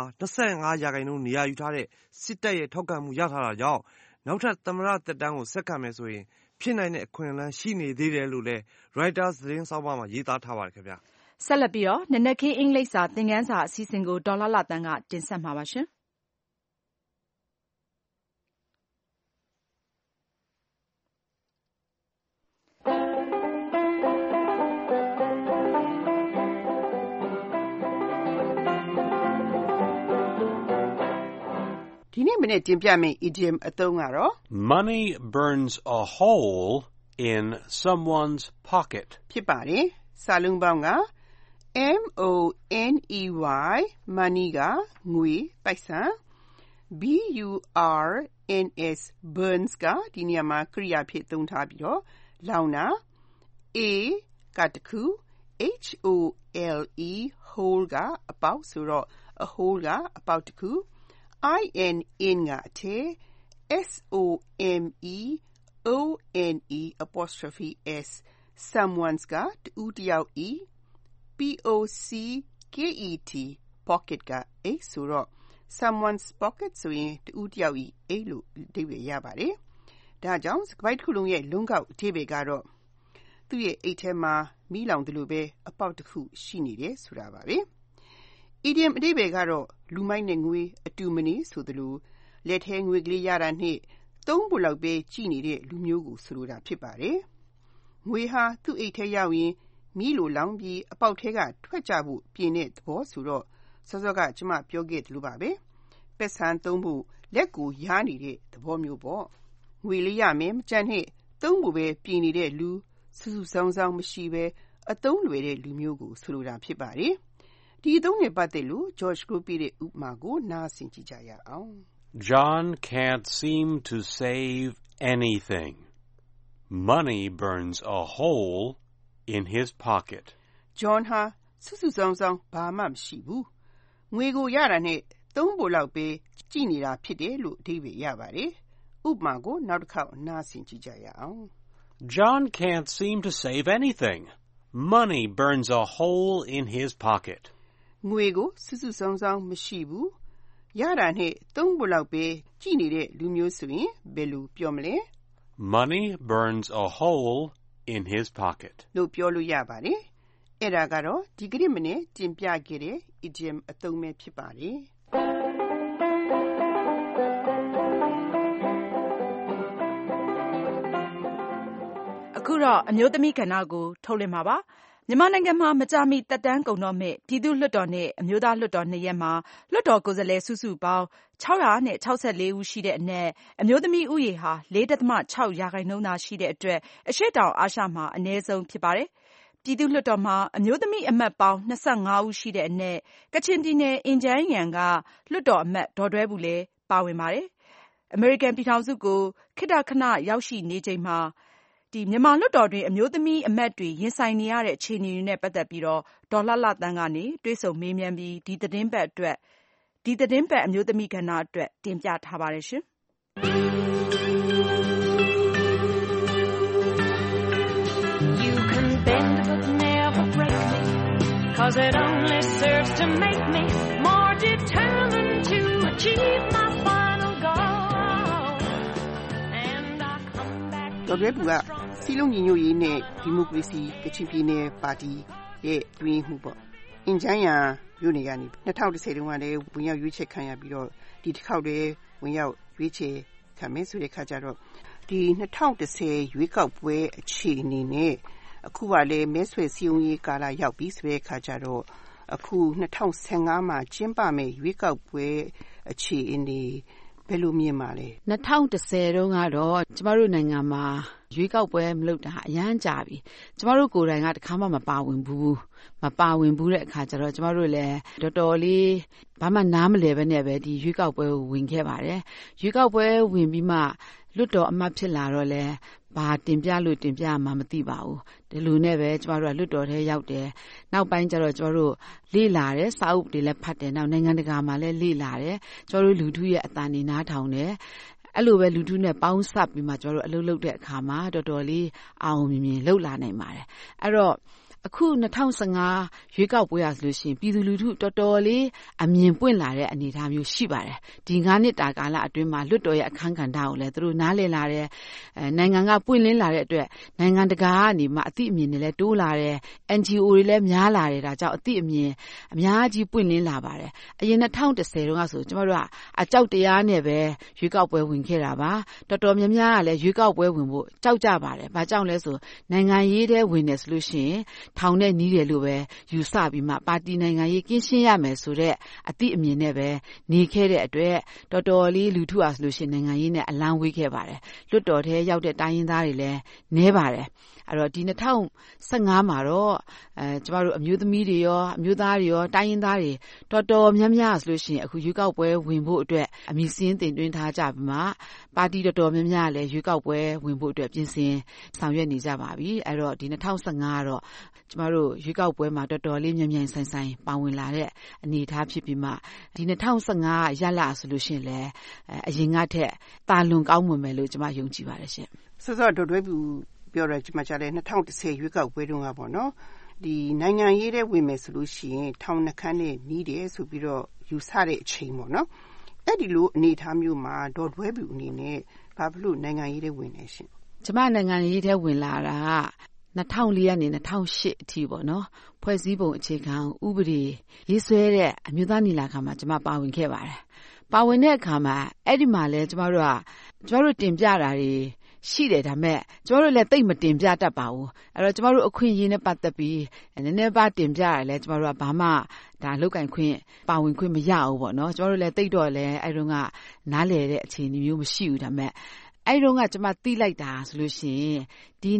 U: 25%နေရာယူထားတဲ့စစ်တပ်ရဲ့ထောက်ခံမှုရထားတာကြောင့်နောက်ထပ်သမ္မတတက်တန်းကိုဆက်ခံမယ်ဆိုရင်ဖြစ်နိုင်တဲ့အခွင့်အလမ်းရှိနေသေးတယ်လို့လည်း Reuters သတင်းဆောင်းပါးမှာရေးသားထားပါတယ်ခင်ဗျာ
B: ဆက်လက်ပြီးတော့နနက်ခင်းအင်္ဂလိပ်စာသင်ခန်းစာအစီအစဉ်ကိုဒေါ်လာလာတန်းကတင်ဆက်မှာပါရှင်
A: ဒီနေ့မနေ့တင်ပြမယ့် idiom အသုံးကတော့
V: Money burns a hole in someone's pocket
A: ဖြစ်ပါတယ်။စာလုံးပေါင်းက M-O-N-E-Y money ကငွေပိုက်ဆံ B-U-R-N-S burns ကဒီနေရာမှာကရိယာဖြစ်သုံးထားပြီးတော့လောင်တာ A ကတခု H-O-L-E hole ကအပေါက်ဆိုတော့ a hole ကအပေါက်တခု I-N-N ကအထည် S-O-M-E-O-N-E apostrophe S someone's ကတူတယောက် E P-O-C-K-E-T pocket က A ဆိုတော့ someone's pocket ဆိုရင်တူတယောက် A လို့အဓိပ္ပာယ်ရပါတယ်။ဒါကြောင့်စကားပိုက်တစ်ခုလုံးရဲ့လုံးကောက်အဓိပ္ပာယ်ကတော့သူ့ရဲ့အိတ်ထဲမှာမီးလောင်တယ်လို့ပဲအပေါက်တစ်ခုရှိနေတယ်ဆိုတာပါပဲ။ idiom အဓိပ္ပာယ်ကတော့လူမိုက်နဲ့ငွေအတူမနေဆိုသလိုလက်ထဲငွေကလေးရတာနဲ့သုံးဖို့လောက်ပဲကြည့်နေတဲ့လူမျိုးကိုဆိုလိုတာဖြစ်ပါတယ်။ငွေဟာသူ့အိတ်ထဲရောက်ရင်မီးလိုလောင်ပြီးအပေါက်ထဲကထွက်ကြဖို့ပြင်တဲ့သဘောဆိုတော့စောစောကကျမပြောခဲ့တယ်လို့ပါပဲ။ပက်ဆန်သုံးဖို့လက်ကိုရားနေတဲ့သဘောမျိုးပေါ့။ငွေလေးရမယ်မကြမ်းနဲ့သုံးဖို့ပဲပြင်နေတဲ့လူစူးစူးဆောင်းဆောင်းမရှိပဲအသုံးလွယ်တဲ့လူမျိုးကိုဆိုလိုတာဖြစ်ပါတယ်။ဒီအသုံးနဲ့ပတ်သက်လို့ George ကိုပြတဲ့ဥပမာကိုနားဆင်ကြည့်ကြရအောင်။
V: John can't seem to save anything. Money burns a hole in his pocket.
A: John ဟာစူးစူးဆောင်းဆောင်းဘာမှမရှိဘူး။ငွေကိုရတာနဲ့သုံးဖို့လောက်ပဲကြည့်နေတာဖြစ်တယ်လို့အဓိပ္ပာယ်ရပါတယ်။ဥပမာကိုနောက်တစ်ခေါက်နားဆင်ကြည့်ကြရအောင်။
V: John can't seem to save anything. Money burns a hole in his pocket.
A: ငွေကိုစူးစူးဆောင်းဆောင်းမရှိဘူး။ရတာနဲ့သုံးဖို့လောက်ပဲကြည့်နေတဲ့လူမျိုးဆိုရင်ဘယ်လိုပြောမလဲ
V: Money burns a hole in his pocket.
A: လို့ပြောလို့ရပါတယ်။အဲ့ဒါကတော့ဒီကနေ့မနေ့တင်ပြခဲ့တဲ့ idiom အသုံးပဲဖြစ်ပါတယ်။
B: အခုတော့အမျိုးသမီးကဏ္ဍကိုထုတ်လွှင့်မှာပါ။မြန်မာနိုင်ငံမှာမကြာမီသက်တမ်းကုန်တော့မယ့်ပြည်သူ့လွှတ်တော်နဲ့အမျိုးသားလွှတ်တော်နှစ်ရပ်မှာလွှတ်တော်ကိုယ်စားလှယ်စုစုပေါင်း664ဦးရှိတဲ့အနက်အမျိုးသမီးဦးရေဟာ 4.6% သာရှိတဲ့အတွက်အရှေ့တောင်အာရှမှာအနည်းဆုံးဖြစ်ပါတယ်။ပြည်သူ့လွှတ်တော်မှာအမျိုးသမီးအမတ်ပေါင်း25ဦးရှိတဲ့အနက်ကချင်ပြည်နယ်အင်ဂျန်းယန်ကလွှတ်တော်အမတ်ဒေါ်ဒွဲဘူလည်းပါဝင်ပါတယ်။အမေရိကန်ပြည်ထောင်စုကိုခေတ္တခဏရောက်ရှိနေချိန်မှာမြန်မာလွှတ်တော်တွင်အမျိုးသမီးအမတ်တွေရင်ဆိုင်နေရတဲ့အခြေအနေတွေနဲ့ပတ်သက်ပြီးတော့ဒေါ်လှလှသန်းကနေတွေ့ဆုံမေးမြန်းပြီးဒီသတင်းပတ်အမျိုးသမီးကဏ္ဍအတွက်တင်ပြထားပါတယ်ရှင်။
W: You can bend but never break me, 'cause it only serves to make me more determined to achieve my final goal. And I come back to
A: ဒေါ်ဒွဲဘူကစီလုံးညီညွတ်ရေးနဲ့ဒီမိုကရေစီကချင်ပြည်နယ်ပါတီရဲ့တွင်းမှုပေါ့အင်ဂျန်းယန်မြို့နယ်ကနေ2010တုန်းကလည်းဝင်ရောက်ရွေးချယ်ခံရပြီးတော့ဒီတစ်ခေါက်လည်းဝင်ရောက်ရွေးချယ်ခံမယ်ဆိုတဲ့ခါကျတော့ဒီ2010ရွေးကောက်ပွဲအခြေအနေနဲ့အခုကလည်းမဲဆွယ်စည်းရုံးရေးကာလရောက်ပြီဆိုတဲ့ခါကျတော့အခု2015မှာကျင်းပမယ်ရွေးကောက်ပွဲအခြေအနေဘယ်လိုမြင်ပါလဲ
T: 2010တုန်းကတော့ကျမတို့နိုင်ငံမှာရွေးကောက်ပွဲမလုပ်တာအရမ်းကြာပြီကျမတို့ကိုယ်တိုင်ကတခါမှမပါဝင်ဘူးတဲ့အခါကျတော့ကျမတို့လည်းတော်တော်လေးဘာမှနားမလည်ပဲနဲ့ပဲဒီရွေးကောက်ပွဲကိုဝင်ခဲ့ပါတယ်ရွေးကောက်ပွဲဝင်ပြီးမှလွတ်တော်အမတ်ဖြစ်လာတော့လဲဘာတင်ပြမှမသိပါဘူးဒီလိုနဲ့ပဲကျမတို့ကလွတ်တော်ထဲရောက်တယ်နောက်ပိုင်းကျတော့ကျမတို့လေ့လာတယ်စာအုပ်တွေလည်းဖတ်တယ်နောက်နိုင်ငံတကာမှာလည်းလေ့လာတယ်ကျမတို့လူထုရဲ့အသံတွေနားထောင်တယ်အဲ့လိုပဲလူထုနဲ့ပေါင်းစပ်ပြီးမှကျမတို့အလုပ်လုပ်တဲ့အခါမှာတော်တော်လေးအောင်မြင်လုပ်လာနိုင်ပါတယ်အဲ့တော့အခု2015ရွေးကောက်ပွဲရဆိုလို့ရှိရင်ပြည်သူလူထုတော်တော်လေးအမြင်ပွင့်လာတဲ့အနေအထားမျိုးရှိပါတယ်ဒီ9နှစ်တာကာလအတွင်းမှာလွတ်တော်ရဲ့အခမ်းကဏ္ဍကိုလည်းသူတို့နားလည်လာတယ်နိုင်ငံကပွင့်လင်းလာတဲ့အတွက်နိုင်ငံတကာကနေမှအသိအမြင်တွေလည်းတိုးလာတယ် NGO တွေလည်းများလာတယ်ဒါကြောင့်အသိအမြင်အများကြီးပွင့်လင်းလာပါတယ်အရင်2010တုန်းကဆိုကျမတို့ကအကြောက်တရားနဲ့ပဲရွေးကောက်ပွဲဝင်ခဲ့တာပါတော်တော်များများကလည်းရွေးကောက်ပွဲဝင်ဖို့ကြောက်ကြပါတယ်ဘာကြောင့်လဲဆိုနိုင်ငံရေးထဲဝင်နေဆိုလို့ရှိရင်ထောင်နဲ့နီးတယ်လို့ပဲယူဆပြီးမှပါတီနိုင်ငံရေးကင်းရှင်းရမယ်ဆိုတဲ့အသည့်အမြင်နဲ့ပဲနေခဲ့တဲ့အတွက်တော်တော်လေးလူထုအားဆိုလို့ရှိရင်နိုင်ငံရေးနဲ့အလံဝေးခဲ့ပါတယ်လွတ်တော်ထဲရောက်တဲ့တိုင်းရင်းသားတွေလည်းနည်းပါတယ်အဲ့တော့ဒီ2015မှာတော့ကျမတို့အမျိုးသမီးတွေရောအမျိုးသားတွေရောတိုင်းရင်းသားတွေတော်တော်များများဆိုလို့ရှိရင်အခုရွေးကောက်ပွဲဝင်ဖို့အတွက်အမည်စင်းတင်သွင်းထားကြပြီးမှပါတီတော်တော်များများလည်းရွေးကောက်ပွဲဝင်ဖို့အတွက်ပြင်ဆင်ဆောင်ရွက်နေကြပါပြီအဲ့တော့ဒီ2015ကတော့ကျမတို့ရွေးကောက်ပွဲမှာတော်တော်လေးမြန်မြန်ဆိုင်ဆိုင်ပါဝင်လာတဲ့အနေအထားဖြစ်ပြီးမှဒီ2015ရလဆိုလို့ရှိရင်လည်းအရင်ကထက်တာလွန်ကောင်းမွန်မယ်လို့ကျမယုံကြည်ပါတယ်ရှင်
A: စောစောတော်တွဲဘူးပြောရကျမကြားလဲ2010ရွေးကောက်ပွဲတုန်းကပေါ့နော်ဒီနိုင်ငံရေးတဲ့ဝင်မယ်ဆိုလို့ရှိရင်ထောင်နှခမ်းနဲ့နီးတယ်ဆိုပြီးတော့ယူဆတဲ့အချိန်ပေါ့နော်အဲ့ဒီလိုအနေအထားမျိုးမှာတော်တွဲဘူးအနေနဲ့ဘာလို့နိုင်ငံရေးတဲ့ဝင်နေရှင်
T: ကျမနိုင်ငံရေးတဲ့ဝင်လာတာ2004ကနေ2008အထိပေါ့နော်ဖွဲ့စည်းပုံအခြေခံဥပဒေရေးဆွဲတဲ့အမျိုးသားညီလာခံမှာကျမပါဝင်ခဲ့ပါတယ်ပါဝင်တဲ့အခါမှာအဲ့ဒီမှာလဲကျမတို့တင်ပြတာတွေရှိတယ်ဒါမဲ့ကျမတို့လည်းတိတ်မတင်ပြတတ်ပါဘူးအဲ့တော့ကျမတို့အခွင့်အရေးနဲ့ပတ်သက်ပြီးနည်းနည်းပါတင်ပြရတယ်လဲကျမတို့ကဘာမှဒါလောက်ကင်ခွင့်ပါဝင်ခွင့်မရဘူးပေါ့နော်ကျမတို့လည်းတိတ်တော့လဲအဲ့တုန်းကနားလည်တဲ့အခြေအနေမျိုးမရှိဘူးဒါမဲ့အဲ့တုန်းကကျမသိလိုက်တာဆိုလို့ရှိရင်ဒီ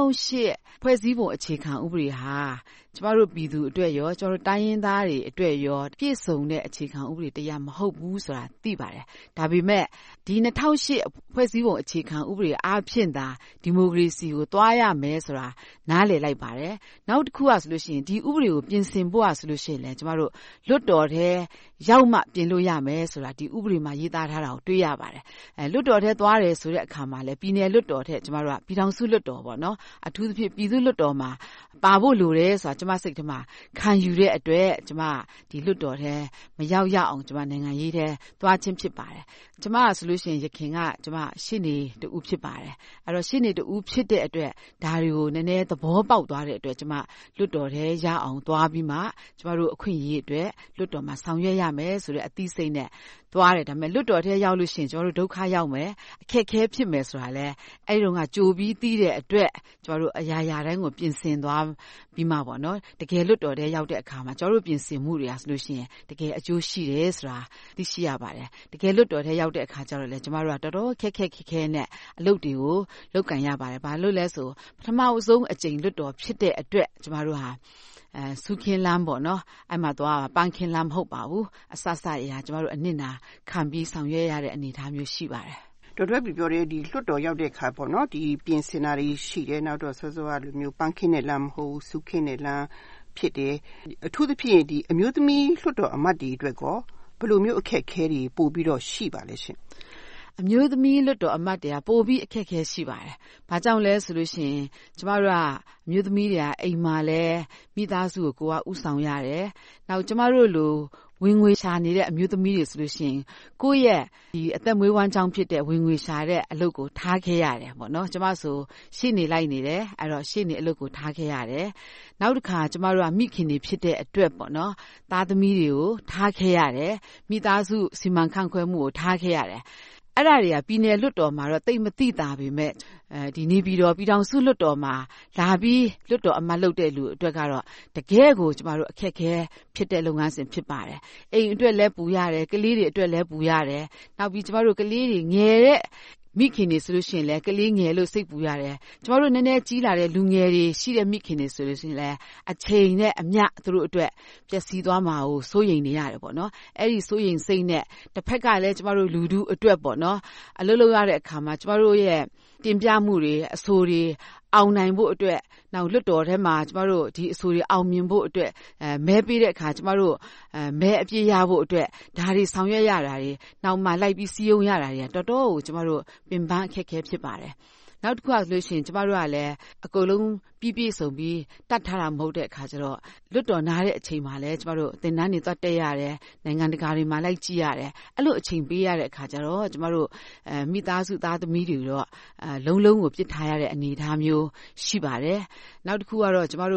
T: 2008ဖွဲ့စည်းပုံအခြေခံဥပဒေဟာကျမတို့ပြည်သူအတွက်ရောကျမတို့တိုင်းရင်းသားတွေအတွက်ရောပြည့်စုံတဲ့အခြေခံဥပဒေတရားမဟုတ်ဘူးဆိုတာသိပါတယ်ဒါပေမဲ့ဒီ2008ဖွဲ့စည်းပုံအခြေခံဥပဒေအားဖြင့်သာဒီမိုကရေစီကိုသွားရမယ်ဆိုတာနားလည်လိုက်ပါတယ်နောက်တစ်ခုကဆိုလို့ရှိရင်ဒီဥပဒေကိုပြင်ဆင်ဖို့ဆိုလို့ရှိရင်လည်းကျမတို့လွတ်တော်ထဲရောက်မှပြင်လို့ရမယ်ဆိုတာဒီဥပဒေမှာရေးသားထားတာကိုတွေ့ရပါတယ်လွတ်တော်ထဲသွားတယ်ဆိုတဲ့အခါမှာလည်းပြည်နယ်လွတ်တော်ထဲကျမတို့ကပြည်ထောင်စုလွတ်တော်ပေါ့နော်အထူးသဖြင့်ပြည်သူ့လွတ်တော်မှာပါဖို့လိုတယ်ဆိုတာကျမစိတ်ထဲမှာခံယူတဲ့အတွက်ကျမဒီလွတ်တော်ထဲမရောက်ရအောင်ကျမနိုင်ငံရေးထဲသွားခြင်းဖြစ်ပါတယ်ကျမဆိုလို့ရှိရင်ယခင်ကကျမရှင်းနေတူဖြစ်ပါတယ်အဲ့တော့ရှင်းနေတူဖြစ်တဲ့အတွက်ဒါတွေကိုနည်းနည်းသဘောပေါက်သွားတဲ့အတွက်ကျမလွတ်တော်ထဲရအောင်သွားပြီးမှကျမတို့အခွင့်အရေးအတွက်လွတ်တော်မှာဆောင်ရွက်ရမယ်ဆိုတဲ့အသိစိတ်နဲ့သွားတယ်ဒါပေမဲ့လွတ်တော်ထဲရောက်လို့ရှိရင်ကျမတို့ဒုက္ခရောက်မယ်အခက်ခဲဖြစ်မယ်ဆိုတာလဲအဲ့ဒီတော့ကကြိုပြီးသိတဲ့အတွက်ကျမတို့အရာရာတိုင်းကိုပြင်ဆင်သွားပြီးမှပေါ့နော်တကယ်လွတ်တော်ထဲရောက်တဲ့အခါမှာကျမတို့ပြင်ဆင်မှုတွေဟာဆိုလို့ရှိရင်တကယ်အကျိုးရှိတယ်ဆိုတာသိရှိရပါတယ်တကယ်လွတ်တော်ထဲရောက်တဲ့အခါကျတော့လေကျမတို့ကတော်တော်ခက်ခဲနဲ့အလုပ်တွေကိုလုပ်ကန်ရပါတယ်ဘာလို့လဲဆိုပထမဆုံးအကြိမ်လွတ်တော်ဖြစ်တဲ့အတွက်ကျမတို့ဟာစုခင်းလမ်းပေါ့နော်အဲ့မှာတော့ပန်းခင်းလမ်းမဟုတ်ပါဘူးအဆဆရာကျမတို့အနစ်နာခံပြီးဆောင်ရွက်ရတဲ့အနေအထားမျိုးရှိပါတယ်
A: တော်တော်ပြောရဲဒီလွတ်တော်ရောက်တဲ့ခါပေါ့နော်ဒီပြင်ဆင်တာတွေရှိတယ်နောက်တော့စောစောကလိုမျိုးပန်းခင်းတဲ့လမ်းမဟုတ်စုခင်းတဲ့လမ်းဖြစ်တယ်အထူးသဖြင့်ဒီအမျိုးသမီးလွတ်တော်အမတ်တွေအတွက်ကောဘယ်လိုမျိုးအခက်အခဲတွေပို့ပြီးတော့ရှိပါလဲရှင်
T: အမျိုးသမီးလွတ်တော်အမတ်တွေကပိုပြီးအခက်အခဲရှိပါတယ်။ဘာကြောင့်လဲဆိုလို့ရှိရင်ကျမတို့ကအမျိုးသမီးတွေကအိမ်မှာလဲမိသားစုကိုကဥဆောင်ရတယ်။နောက်ကျမတို့လိုဝင်ငွေရှာနေတဲ့အမျိုးသမီးတွေဆိုလို့ရှိရင်ကိုယ့်ရဲ့ဒီအသက်မွေးဝမ်းကြောင်းဖြစ်တဲ့ဝင်ငွေရှာတဲ့အလုပ်ကိုထားခဲ့ရတယ်ပေါ့နော်ကျမဆိုရှေ့နေလိုက်နေတယ်အဲ့တော့ရှေ့နေအလုပ်ကိုထားခဲ့ရတယ်နောက်တစ်ခါကျမတို့ကမိခင်တွေဖြစ်တဲ့အတွက်ပေါ့နော်သားသမီးတွေကိုထားခဲ့ရတယ်မိသားစုစီမံခန့်ခွဲမှုကိုထားခဲ့ရတယ်အဲ့ဒါတွေကပြည်နယ်လွတ်တော်မှာတော့တိတ်မသိတာပေမဲ့ဒီနေပြည်တော်ပြည်ထောင်စုလွတ်တော်မှာလာပြီးလွတ်တော်အမတ်လုပ်တဲ့လူအတွက်ကတော့တကယ်ကိုကျမတို့အခက်ခဲဖြစ်တဲ့လုပ်ငန်းစဉ်ဖြစ်ပါတယ်အိမ်အတွက်လည်းပူရတယ်ကလေးတွေအတွက်လည်းပူရတယ်နောက်ပြီးကျမတို့ကလေးတွေငယ်တဲ့မိခင်တွေဆိုလို့ရှိရင်လည်းကလေးငယ်လို့စိတ်ပူရတယ်ကျမတို့နည်းနည်းကြီးလာတဲ့လူငယ်တွေရှိတဲ့မိခင်တွေဆိုလို့ရှိရင်လည်းအချိန်နဲ့အမျှသူတို့အတွက်ပျက်စီးသွားမှာကိုစိုးရိမ်နေရတယ်ပေါ့နော်အဲ့ဒီစိုးရိမ်စိတ်နဲ့တစ်ဖက်ကလည်းကျမတို့လူထုအတွက်ပေါ့နော်အလုပ်လုပ်ရတဲ့အခါမှာကျမတို့ရဲ့တင်ပြမှုတွေအဆိုတွေအောင်နိုင်ဖို့အတွက်နောက်လွတ်တော်ထဲမှာကျမတို့ဒီအဆိုတွေအောင်မြင်ဖို့အတွက်မဲပေးတဲ့အခါကျမတို့မဲအပြည့်ရဖို့အတွက်ဒါတွေဆောင်ရွက်ရတာတွေနောက်မှလိုက်ပြီးစီးရုံရတာတွေတော်တော်ကိုကျမတို့ပင်ပန်းအခက်ခဲဖြစ်ပါတယ်နောက်တစ်ခုကဆိုလို့ရှိရင်ကျမတို့ကလည်းအကုန်လုံးပြည့်စုံပြီးတတ်ထားတာမဟုတ်တဲ့အခါကျတော့လွတ်တော်နားတဲ့အချိန်မှာလည်းကျမတို့သင်တန်းတွေသွားတက်ရတယ်နိုင်ငံတကာတွေမှာလိုက်ကြည့်ရတယ်အဲ့လိုအချိန်ပေးရတဲ့အခါကျတော့ကျမတို့မိသားစုသားသမီးတွေတော့လုံးကိုပြစ်ထားရတဲ့အနေအထားမျိုးရှိပါတယ်နောက်တစ်ခုကတော့ကျမတို့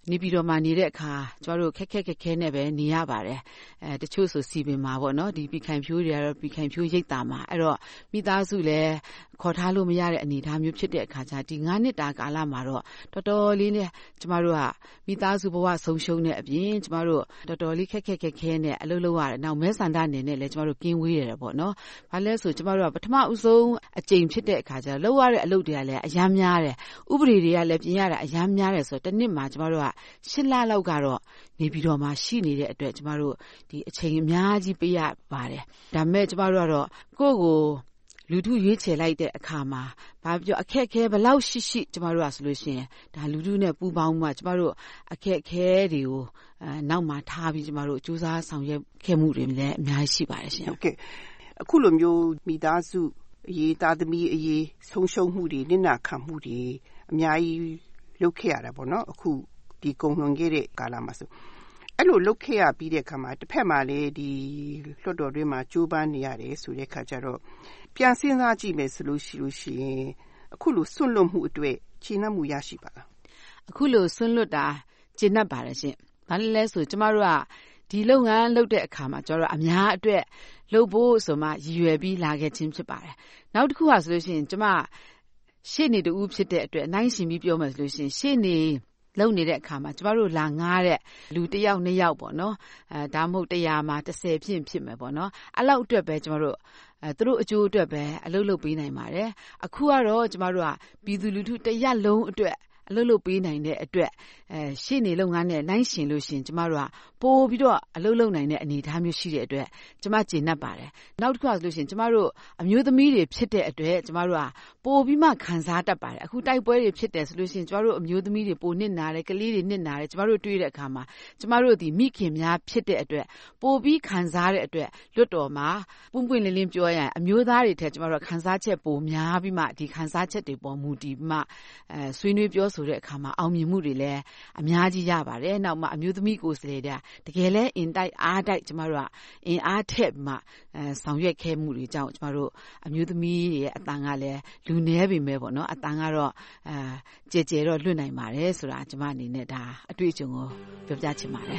T: နေပြည်တော်မှာနေတဲ့အခါကျမတို့ခက်ခဲနဲ့ပဲနေရပါတယ်တချို့ဆိုစီပင်မှာပေါ့နော်ဒီပြည်ခိုင်ဖြိုးတွေကတော့ပြည်ခိုင်ဖြိုးရိပ်သာမှာအဲ့တော့မိသားစုလည်းခေါ်ထားလို့မရတဲ့အနေအထားမျိုးဖြစ်တဲ့အခါကျဒီ9နှစ်တာကာလမှာတော့တော်တော်လေးနဲ့ကျမတို့ကမိသားစုဘဝဆုံးရှုံးတဲ့အပြင်ကျမတို့တော်တော်လေးခက်ခဲနဲ့အလုပ်လုပ်ရတယ်နောက်မဲဆန္ဒနေနဲ့လည်းကျမတို့ကင်းဝေးရတယ်ပေါ့နော်ဘာလဲဆိုကျမတို့ကပထမဦးဆုံးအကြိမ်ဖြစ်တဲ့အခါကျတော့လုပ်ရတဲ့အလုပ်တွေကလည်းအများများတယ်ဥပဒေတွေကလည်းပြင်ရတာအများများတယ်ဆိုတော့တစ်နှစ်မှာကျမတို့က8 လလောက်ကတော့နေပြည်တော်မှာရှိနေတဲ့အတွက်ကျမတို့ဒီအချိန်အများကြီးပေးရပါတယ်ဒါပေမဲ့ကျမတို့ကတော့ကိုယ့်ကိုလူထုရွေးချယ်လိုက်တဲ့အခါမှာဘာပြောအခက်ခဲဘလောက်ရှိကျမတို့ကဆိုလို့ရှိရင်ဒါလူထုနဲ့ပူးပေါင်းမှကျမတို့အခက်ခဲတွေကိုနောက်မှာထားပြီးကျမတို့စူးစမ်းဆောင်ရွက်ခဲ့မှုတွေလည်းအများကြီးရှိပါတယ်ရှင်
A: ဟုတ်ကဲ့အခုလိုမျိုးမိသားစုအရေးသားသမီးအရေးဆုံးရှုံးမှုတွေနစ်နာခံမှုတွေအများကြီးလုပ်ခဲ့ရတာပေါ့နော်အခုဒီကုန်လွန်ခဲ့တဲ့ကာလမှာဆိုအဲ့လိုလုပ်ခဲ့ရပြီးတဲ့အခါမှာတစ်ဖက်မှာလည်းဒီလွှတ်တော်တွင်းမှာကြိုးပမ်းနေရတယ်ဆိုတဲ့အခါကျတော့ပြန်စဉ်းစားကြည့်မယ်ဆိုလို့ရှိရင်အခုလိုဆွန့်လွတ်မှုအတွက်ခြေနှက်မှုရရှိပါလား
T: အခုလိုဆွန့်လွတ်တာခြေနှက်ပါတယ်ရှင်ဘာလဲဆိုကျမတို့ကဒီလုပ်ငန်းလုပ်တဲ့အခါမှာကျတော့အများအတွက်လုပ်ဖို့ဆိုမှရည်ရွယ်ပြီးလာခဲ့ခြင်းဖြစ်ပါတယ်နောက်တစ်ခုကဆိုလို့ရှိရင်ကျမရှေ့နေတူဖြစ်တဲ့အတွက်နိုင်ရှင်ပြီးပြောမယ်ဆိုလို့ရှိရင်ရှေ့နေလုံနေတဲ့အခါမှာကျမတို့လာငားတဲ့လူ1ယောက်2ယောက်ပေါ့နော်ဒါမှမဟုတ်100မှာ10ဖြစ်မယ်ပေါ့နော်အဲ့လောက်အတွက်ပဲကျမတို့သူတို့အကျိုးအတွက်ပဲအလုပ်လုပ်ပေးနိုင်ပါတယ်အခုကတော့ကျမတို့ကပြည်သူလူထုတရက်လုံးအတွက်အလုပ်လုပ်ပေးနိုင်တဲ့အတွက်ရှေ့နေလုပ်ငန်းနဲ့နိုင်ရှင်လို့ရှင်ကျမတို့ကပို့ပြီးတော့အလုပ်လုပ်နိုင်တဲ့အနေအထားမျိုးရှိတဲ့အတွက်ကျမကျေနပ်ပါတယ်နောက်တစ်ခုကဆိုလို့ရှင်ကျမတို့အမျိုးသမီးတွေဖြစ်တဲ့အတွက်ကျမတို့ကပို့ပြီးမှခံစားတတ်ပါတယ်အခုတိုက်ပွဲတွေဖြစ်တယ်ဆိုလို့ရှင်ကျမတို့အမျိုးသမီးတွေပို့နစ်နာတယ်ကလေးတွေနစ်နာတယ်ကျမတို့တွေ့တဲ့အခါမှာကျမတို့ဒီမိခင်များဖြစ်တဲ့အတွက်ပို့ပြီးခံစားတဲ့အတွက်လွတ်တော်မှာပွင့်လင်းပြောရရင်အမျိုးသားတွေထက်ကျမတို့ခံစားချက်ပိုများပြီးမှဒီခံစားချက်တွေပေါ်မူတည်ပြီးမှဆွေးနွေးပြောဆိုတဲ့အခါမှာအောင်မြင်မှုတွေလည်းအများကြီးရပါတယ်နောက်မှအမျိုးသမီးကိုယ်စားလှယ်တကယ်လဲအင်တိုက်အားတိုက်ကျမတို့ကအင်အားထက်မှဆောင်ရွက်ခဲ့မှုတွေကြောင့်ကျမတို့အမျိုးသမီးတွေရဲ့အတန်ကလည်းလူနည်းပေမဲ့ပေါ့နော်အတန်ကတော့ကြဲတော့လွတ်နိုင်ပါတယ်ဆိုတာကျမအနေနဲ့ဒါအတွေ့အကြုံကိုပြောပြချင်ပါတယ်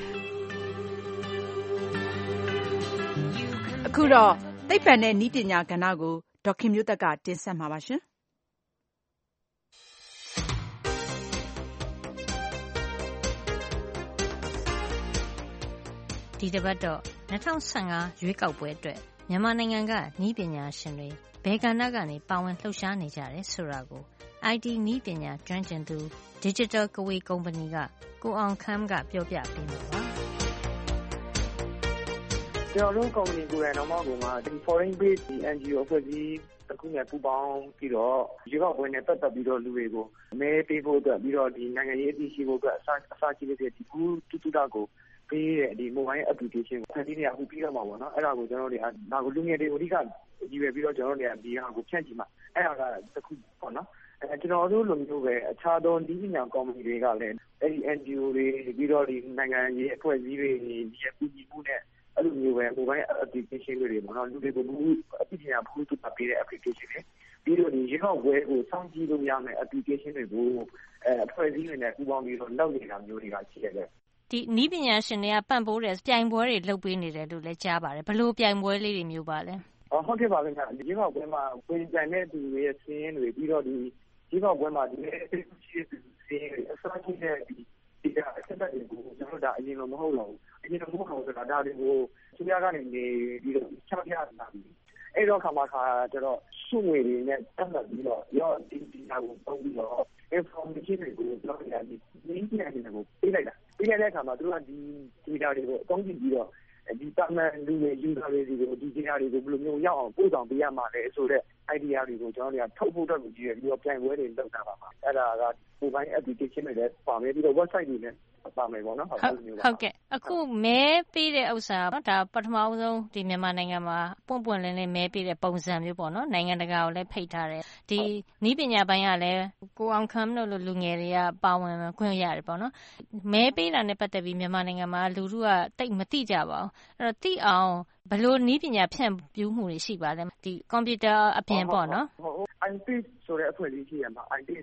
B: အခုတော့သိပ္ပံနဲ့နည်းပညာကဏ္ဍကိုဒေါက်ခင်မျိုးသက်ကတင်ဆက်မှာပါရှင်
D: ဒီတစ်ပတ်တော့2015ရွေးကောက်ပွဲအတွက်မြန်မာနိုင်ငံကနည်းပညာရှင်တွေဘယ်ကဏ္ဍကနေပါဝင်လှုပ်ရှားနေကြတယ်ဆိုတာကို IT နည်းပညာကျွမ်းကျင်သူ Digital Kawi Company ကကိုအောင်ခမ်းကပြောပြပေးမှာပါ
F: ကျွန်တော်တို့ company ကိုယ်တိုင်တော့မှဒီ foreign based NGO အဖွဲ့အစည်းတစ်ခုနဲ့ပူးပေါင်းပြီးတော့ရွေးကောက်ပွဲနဲ့ပတ်သက်ပြီးတော့လူတွေကိုမဲပေးဖို့အတွက်ပြီးတော့ဒီနိုင်ငံရေးအသိရှိဖို့အတွက်အစားကြီးတဲ့ဒီကူတူတူတာကိုပေးတဲ့ဒီ mobile application ကိုဖန်တီးနေအခုပြီးတော့မှာပေါ့နော်အဲ့ဒါကိုကျွန်တော်တို့ဒါကိုလူငယ်တွေကိုအဓိကရည်ရွယ်ပြီးတော့ကျွန်တော်တို့ဒီဟာကိုဖြန့်ချီမှာအဲ့ဒါကတစ်ခုပေါ့နော်ကျွန်တော်တို့လိုမျိုးပဲအခြားသောဒီပညာ company တွေကလည်းအဲ့ဒီ NGO တွေပြီးတော့ဒီနိုင်ငံရေးအဖွဲ့အစည်းတွေဒီရဲ့ပြည်သူမှုနဲ့အဲ့လိုမျိုးပဲ mobile application တွေပေါ့နော်လူတွေကိုအသိပညာဖူးတူတာပေးတဲ့ application တွေပြီးတော့ဒီရေကောက်ပွဲကိုစောင့်ကြည့်လို့ရမယ့် application တွေကိုအဖွဲ့အစည်းတွေနဲ့ပူးပေါင်းပြီးတော့လုပ်နေတာမျိုးတွေကရှိရတယ်
D: ဒီနည်းပညာရှင်တွေကပံ့ပိုးတဲ့ပြိုင်ပွဲတွေလုပ်ပေးနေတယ်လို့လည်းကြားပါတယ်ဘယ်လိုပြိုင်ပွဲလေးတွေမျိုးပါလဲ
F: ဟုတ်ကဲ့ပါခင်ဗျာဒီရေကောက်ပွဲမှာဝင်ပြိုင်တဲ့သူတွေရဲ့စီးရင်တွေပြီးတော့ဒီရေကောက်ပွဲမှာဒီစီးရင်တွေအစားကြီးတဲ့ဒီကအဆက်အသွယ်ကိုကျွန်တော်တို့အရင်လိုမဟုတ်တော့ဘူးအရင်လိုမဟုတ်တော့ဆိုတာဒါတွေကိုသူများကနေနေပြီးတော့ချပြတာပြီအဲ့တော့ခါမှကျတော့စုငွေတွေနဲ့တက်မှတ်ပြီးတော့ရောဒီဟာကိုပုံပြီးတော့ information တွေကိုကျွန်တော်တို့ဒီနည်းပညာတွေကိုပေးလိုက်တာပေးလိုက်တဲ့အခါမှာသူတို့ကဒီ data တွေကိုအသုံးပြုပြီးတော့ဒီတာမန်လူတွေ user တွေကိုဒီ data တွေကိုဘယ်လိုမျိုးရောက်အောင်ပို့ဆောင်ပေးရမှာလဲဆိုတော့ idea တွေကိုကျွန်တော်တို့ထုတ်ဖို့အတွက်ကိုကြည့်ရပြီးတော့ပြိုင်ပွဲတွေလုပ်တာပါအဲ့ဒါက mobile application တွေလည်းပါမယ်ပြီးတော့ website တွေလည်းပါမယ်ပေါ့နော်
D: ဟုတ်ကဲ့အခုမဲပေးတဲ့ဥစ္စာဒါပထမဆုံးဒီမြန်မာနိုင်ငံမှာပွင့်လင်းမဲပေးတဲ့ပုံစံမျိုးပေါ့နော်နိုင်ငံတကာကိုလည်းဖိတ်ထားတယ်ဒီနည်းပညာပိုင်းကလည်းကိုအောင်ခမ်းတို့လိုလူငယ်တွေကပါဝင်ခွင့်ရတယ်ပေါ့နော်မဲပေးတာနဲ့ပတ်သက်ပြီးမြန်မာနိုင်ငံမှာလူထုကတိတ်မသိကြပါဘူးအဲ့တော့သိအောင်ဘယ်လိုနည်းပညာဖြန့်ဖြူးမှုတွေရှိပါလဲဒီကွန်ပျူတာအပြင်ပေါ့နော်
F: IT ဆိုတဲ့အဖွဲ့အစည်းရှိရမှာ IT လေ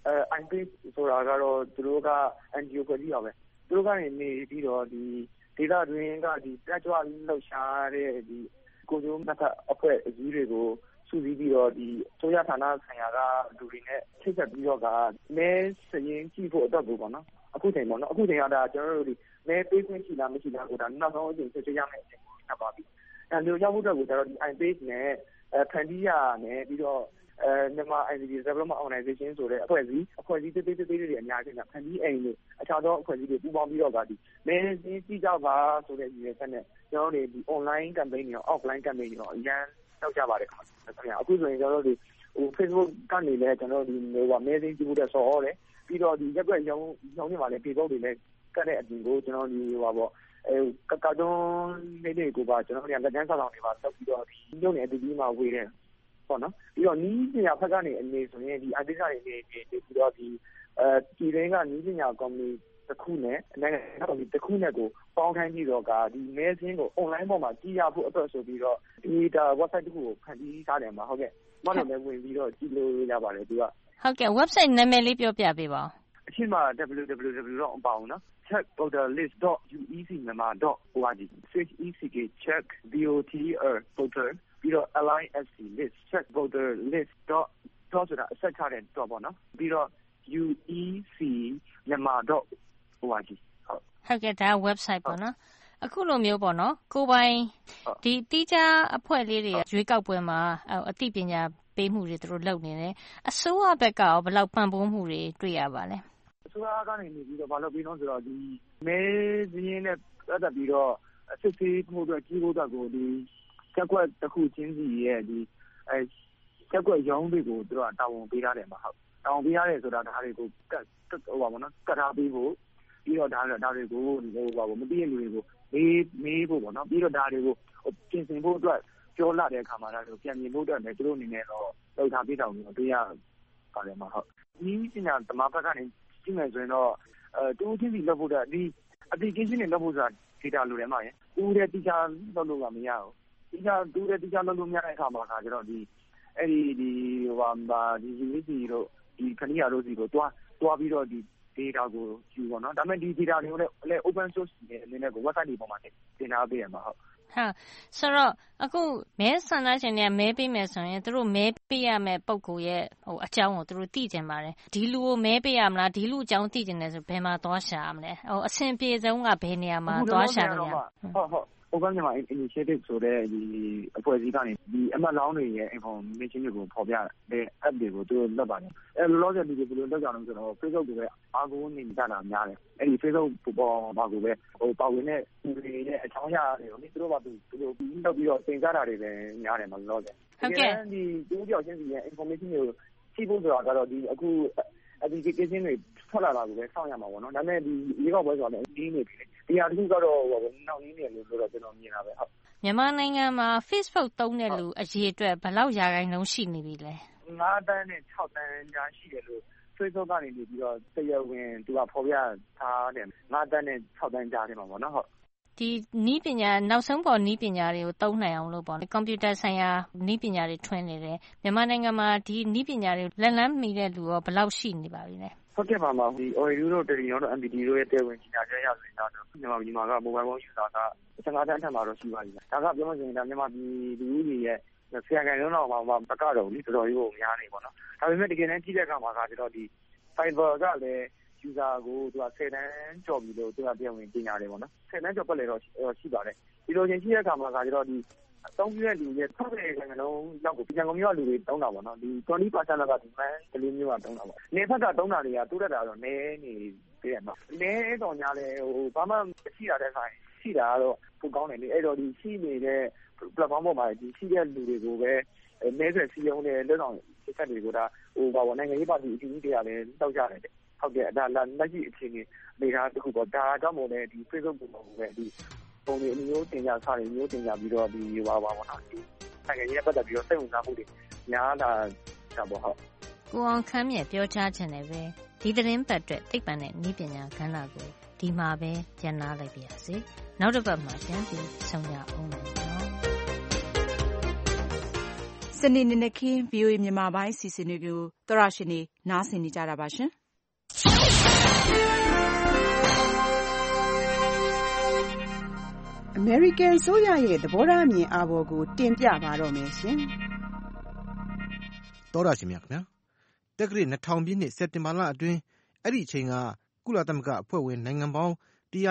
F: iPace ဆိုတာကတော့သူတို့က NGO ဖွဲ့စည်းတာပဲသူတို့ကနေနေပြီးတော့ဒီဒေသတွင်းကဒီတက်ကြွလှုပ်ရှားတဲ့ဒီကိုကျိုးနှစ်ဖက်အဖွဲ့အစည်းတွေကိုစုစည်းပြီးတော့ဒီဆိုရဌာနဆိုင်ရာကလူတွေနဲ့ချိတ်ဆက်ပြီးတော့ကမဲစရင်ကြည့်ဖို့အတွက်ကိုပေါ့နော်အခုချိန်ပေါ့နော်အခုချိန်ကဒါကျွန်တော်တို့ဒီမဲပေးခွင့်ရှိလားမရှိလားကိုဒါနောက်ဆုံးအချိန်ဆက်ရမယ်အချိန်ကိုဆက်ပါပြီအဲလိုရောက်ဖို့အတွက်ကိုကျွန်တော်ဒီ iPace နဲ့ဖန်တီးရနဲ့ပြီးတော့မြန်မာ ICT Development Organization ဆိုတဲ့အဖွဲ့အစည်းသေးတွေအများကြီးကဖန်တီးအိမ်တွေအခြားသောအဖွဲ့အစည်းတွေပူးပေါင်းပြီးတော့ကဒီမဲစင်းကြည့်ကြပါဆိုတဲ့ရည်ရွယ်ချက်နဲ့ကျွန်တော်တို့ဒီ online campaign တွေရော offline campaign တွေရောအရင်လောက်ကြပါတယ်ခင်ဗျာအခုဆိုရင်ကျွန်တော်တို့ဒီ Facebook ကနေလည်းကျွန်တော်တို့ဒီမဲစင်းကြည့်ဖို့တက်ဆော်ရတယ်ပြီးတော့ဒီရက်ွက်ရုံနေမှာလည်း Facebook တွေလည်းကတ်တဲ့အပြင်ကိုကျွန်တော်ဒီကာတွန်းလေးတွေကိုပါကျွန်တော်တို့လက်ကျန်းဆောင်တွေပါတက်ပြီးတော့ဒီညုံနေအတူတူမှဝေးတယ်ပေါ့နော်ပြီးတော့နီးပညာဖက်ကနေအနေဆိုရင်ဒီ artist တွေနေပြီးတော့ဒီရင်းကနီးပညာ company တစ်ခုနဲ့နိုင်ငံတော်တစ်ခုနဲ့ကိုပေါင်းခိုင်းပြီးတော့ကဒီမဲစင်းကို online ပေါ်မှာကြည့်ရဖို့အတွက်ဆိုပြီးတော့ဒီဒါ website တစ်ခုကိုဖန်တီးထားတယ်မှာဟုတ်ကဲ့မဟုတ်လည်းဝင်ပြီးတော့ကြည့်လို့ရပါတယ်သူက
D: ဟုတ်ကဲ့ website နာမည်လေးပြောပြပေးပါဦး
F: အချင်းမှာ www. အပေါင်းနော် checkvoterlist.uecmyanmar.org check check voter voter ပြီးတော့ list list checkvoterlist. ဆိုတာအဆက်ချတဲ့ dot ပေါ့နော်ပြီးတော့ uecmyanmar.org ဟုတ်
D: ကဲ့ဒါ website ပေါ့နော်အခုလိုမျိုးပေါ့နော်ကိုပိုင်ဒီတိကျအဖွဲ့လေးတွေရွေးကောက်ပွဲမှာအသိပညာပေးမှုတွေသူတို့လုပ်နေတယ်အစိုးရဘက်ကရောဘယ်လောက်ပံ့ပိုးမှုတွေတွေ့ရပါလဲ
F: အစိုးရကနေနေပြီးတော့ဘာလို့ပြီးတော့ဆိုတော့ဒီမဲစည်းရင်းနဲ့ပတ်သက်ပြီးတော့စစ်ဆေးမှုအတွက်ကြီးဖို့အတွက်ကိုဒီချက်ကွက်တစ်ခုချင်းစီရဲ့ဒီချက်ကွက်ရုံးတွေကိုသူတို့ကတာဝန်ပေးထားတယ်မှာဟုတ်တာဝန်ပေးရတယ်ဆိုတာဒါတွေကိုကတ်ပါဘောနော်ကတ်ထားပေးဖို့ပြီးတော့ဒါတွေကိုမသိရလူတွေကိုမေးဖို့ပေါ့နော်ပြီးတော့ဒါတွေကိုပြင်ဆင်ဖို့အတွက်ပြောလာတဲ့အခါမှာဒါတွေကိုပြန်မြင်ဖို့အတွက်လည်းသူတို့အနေနဲ့တော့လောက်ထားပေးတောင်တွေ့ရပါတယ်မှာဟုတ်ဒီပညာသမားဘက်ကနေကြည့်မယ်ဆိုရင်တော့တူးချင်းစီလုပ်ဖို့အတွက်ဒီ application တွေလုပ်ဖို့ဆိုတာ data လိုတယ်မှာရယ်တူးတဲ့တိကျလုပ်လို့ကမရဘူးတူးတဲ့တိကျလုပ်လို့မရတဲ့အခါမှာကျတော့ဒီအဲ့ဒီUEC တို့ဒီခဏရတို့စီကိုတွားပြီးတော့ဒီ data ကိုယူပေါ့နော်ဒါပေမဲ့ဒီ data တွေကိုလည်း open source အနေနဲ့ကို website တွေပေါ်မှာတင်ထားပေးရမှာဟုတ်
D: ဆိုတော့အခုမဲဆန္ဒရှင်တွေကမဲပေးမယ်ဆိုရင်သူတို့မဲပေးရမယ့်ပုံကိုရဲ့အကြောင်းကိုသူတို့သိကြပါတယ်ဒီလူကိုမဲပေးရမလားဒီလူအကြောင်းသိကြတယ်ဆိုဘယ်မှာသွားရှာမလဲအဆင်ပြေဆုံးကဘယ်နေရာမှာသွားရှာလို့ရ
F: ဟုတ်Open Myanmar Initiative ဆိုတဲ့ဒီအဖွဲ့အစည်းကနေဒီအမှတ်လောင်းတွေရဲ့ information တွေကိုပေါ်ပြတဲ့ app တွေကိုသူတို့လုပ်ပါတယ်လောလောဆယ်ဒီဘယ်လိုလုပ်ကြအောင်ဆိုတော့ Facebook ကိုပဲအားကိုးနေကြတာများတယ်အဲ့ဒီ Facebook ပေါ်မှာကိုပဲပါဝင်တဲ့သူတွေရဲ့အချောင်းရတွေကိုသူတို့ကသူတို့လုပ်ပြီးတော့သင်ကြားတာတွေပဲများတယ်မလောလောဆယ်
D: ဟုတ်ကဲ့
F: ဒီသူတို့ကြောင့်ချင်းစီရဲ့ information တွေကိုသိဖို့ဆိုတာကတော့ဒီအခု application တွေထွက်လာတာကိုပဲစောင့်ရမှာပေါ့နော်ဒါပေမဲ့ဒီရေကောက်ပွဲဆိုတာလည်းအင်းနေပြီဒီဟာတခုကတော့နောက်နည်းနေလို့ဆိုတော့ကျွန်တော်မြင်တာပဲဟုတ်
D: မြန်မာနိုင်ငံမှာ Facebook သုံးတဲ့လူအရေအတွက်ဘယ်လောက်ရာခိုင်နှုန်းရှိနေပြီလဲ
F: 9တန်းနဲ့6တန်းကြားရှိတယ်လို့ Facebook ကနေပြီးတော့တရားဝင်သူကဖော်ပြထားတယ်9တန်းနဲ့6တန်းကြားတယ်မှာပေါ့နော်ဟုတ်
D: ဒီနီးပညာနောက်ဆုံးပေါ်နီးပညာတွေကိုသုံးနိုင်အောင်လို့ပေါ့ကွန်ပျူတာဆိုင်ရာနီးပညာတွေထွင်နေတယ်မြန်မာနိုင်ငံမှာဒီနီးပညာတွေလက်လန်းမီတဲ့လူရောဘယ်လောက်ရှိနေပါပြီလဲ
F: ဟုတ်ကဲ့ပါပါဒီ OED တို့ Telenor တို့ MPT တို့ရဲ့တရားဝင်ကြီးညာချက်ရဆိုရင်တော့မြန်မာပြည်မှာက mobile phone user က15တန်းထက်မှာတော့ရှိပါပြီဒါကပြောမှဆိုရင်ဒါမြန်မာပြည်လူဦးရေရဲ့ဆရာခိုင်လုံးတော့မှမကတော့လေတော်တော်ကြီးကိုများနေပေါ့နော်ဒါပေမဲ့တကယ်တမ်းကြည့်တဲ့အခါမှာကကျတော့ဒီ Fiber ကလည်း user ကိုသူက10တန်းကျော်ပြီလို့သူကတရားဝင်ကြီးညာတယ်ပေါ့နော်10တန်းကျော်ပတ်လေတော့ရှိပါတယ်ဒီလိုချင်းကြည့်တဲ့အခါမှာကကျတော့ဒီအသုံးပြုတဲ့လူရဲ့60%လုံးလောက်ကိုပြန်ကုန်မျိုးလူတွေတုံးတာပေါ့နော်ဒီ 20% လောက်ကဒီမှန်ကလေးမျိုးကတုံးတာပေါ့နေဖက်ကတုံးတာတွေကတိုးတက်တာတော့နည်းနေသေးတယ်နော်နည်းတော့ညာလဲဘာမှမရှိတာတဲ့ဆိုင်ရှိတာကတော့ပိုကောင်းတယ်လေအဲ့တော့ဒီရှိနေတဲ့ platform ပေါ်မှာဒီရှိတဲ့လူတွေကိုပဲမဲဆွယ်စီးရုံးတဲ့လက်ဆောင်စစ်ဆက်တွေကိုဒါဘာပေါ့နိုင်ငံရေးပါတီအကြီးတွေကလည်းတောက်ကြတယ်ဟုတ်ကဲ့ဒါလက်ရှိအခြေအနေထားတစ်ခုပေါ့ဒါကြောင့်မို့လဲဒီ Facebook ပေါ်မှာပဲဒီပုံတွေမျိုးတင်ကြစားတွေမျိုးတင်ကြပြီးတော့ဒီဘာပေါ့နော်ဒီနိုင်ငံရေးပတ်သက်ပြီးတော့စိတ်ဝင်စားမှုတွေများလာတာပေါ့ဟုတ်
D: ကိုအောင်ခမ်းမြဲပြောကြားခြင်းနဲ့ပဲဒီသတင်းပတ်အတွက်သိပ္ပံနဲ့နည်းပညာကဏ္ဍကိုဒီမှာပဲကျန်နာလိုက်ပါရစေနောက်တစ်ပတ်မှာပြန်ပြီးဆုံရအောင်မယ်နော်
B: စစနေနေ့နဲ့ခင်း VOA မြန်မာပိုင်းအစီအစဉ်တွေကိုသောရရှင်တွေနားဆင်နေကြတာပါရှင်
A: ။ American ဆိုရရဲ့သဘောထားအမြင်အာဘော်ကိုတင်ပြပါတော့မယ်ရှင်
K: ။သောရရှင်များခင်ဗျာ။တက္ကရာ2000ပြည့်နှစ်စက်တင်ဘာလအတွင်းအဲ့ဒီအချိန်ကကုလသမဂ္ဂအဖွဲ့ဝင်နိုင်ငံပေါင်း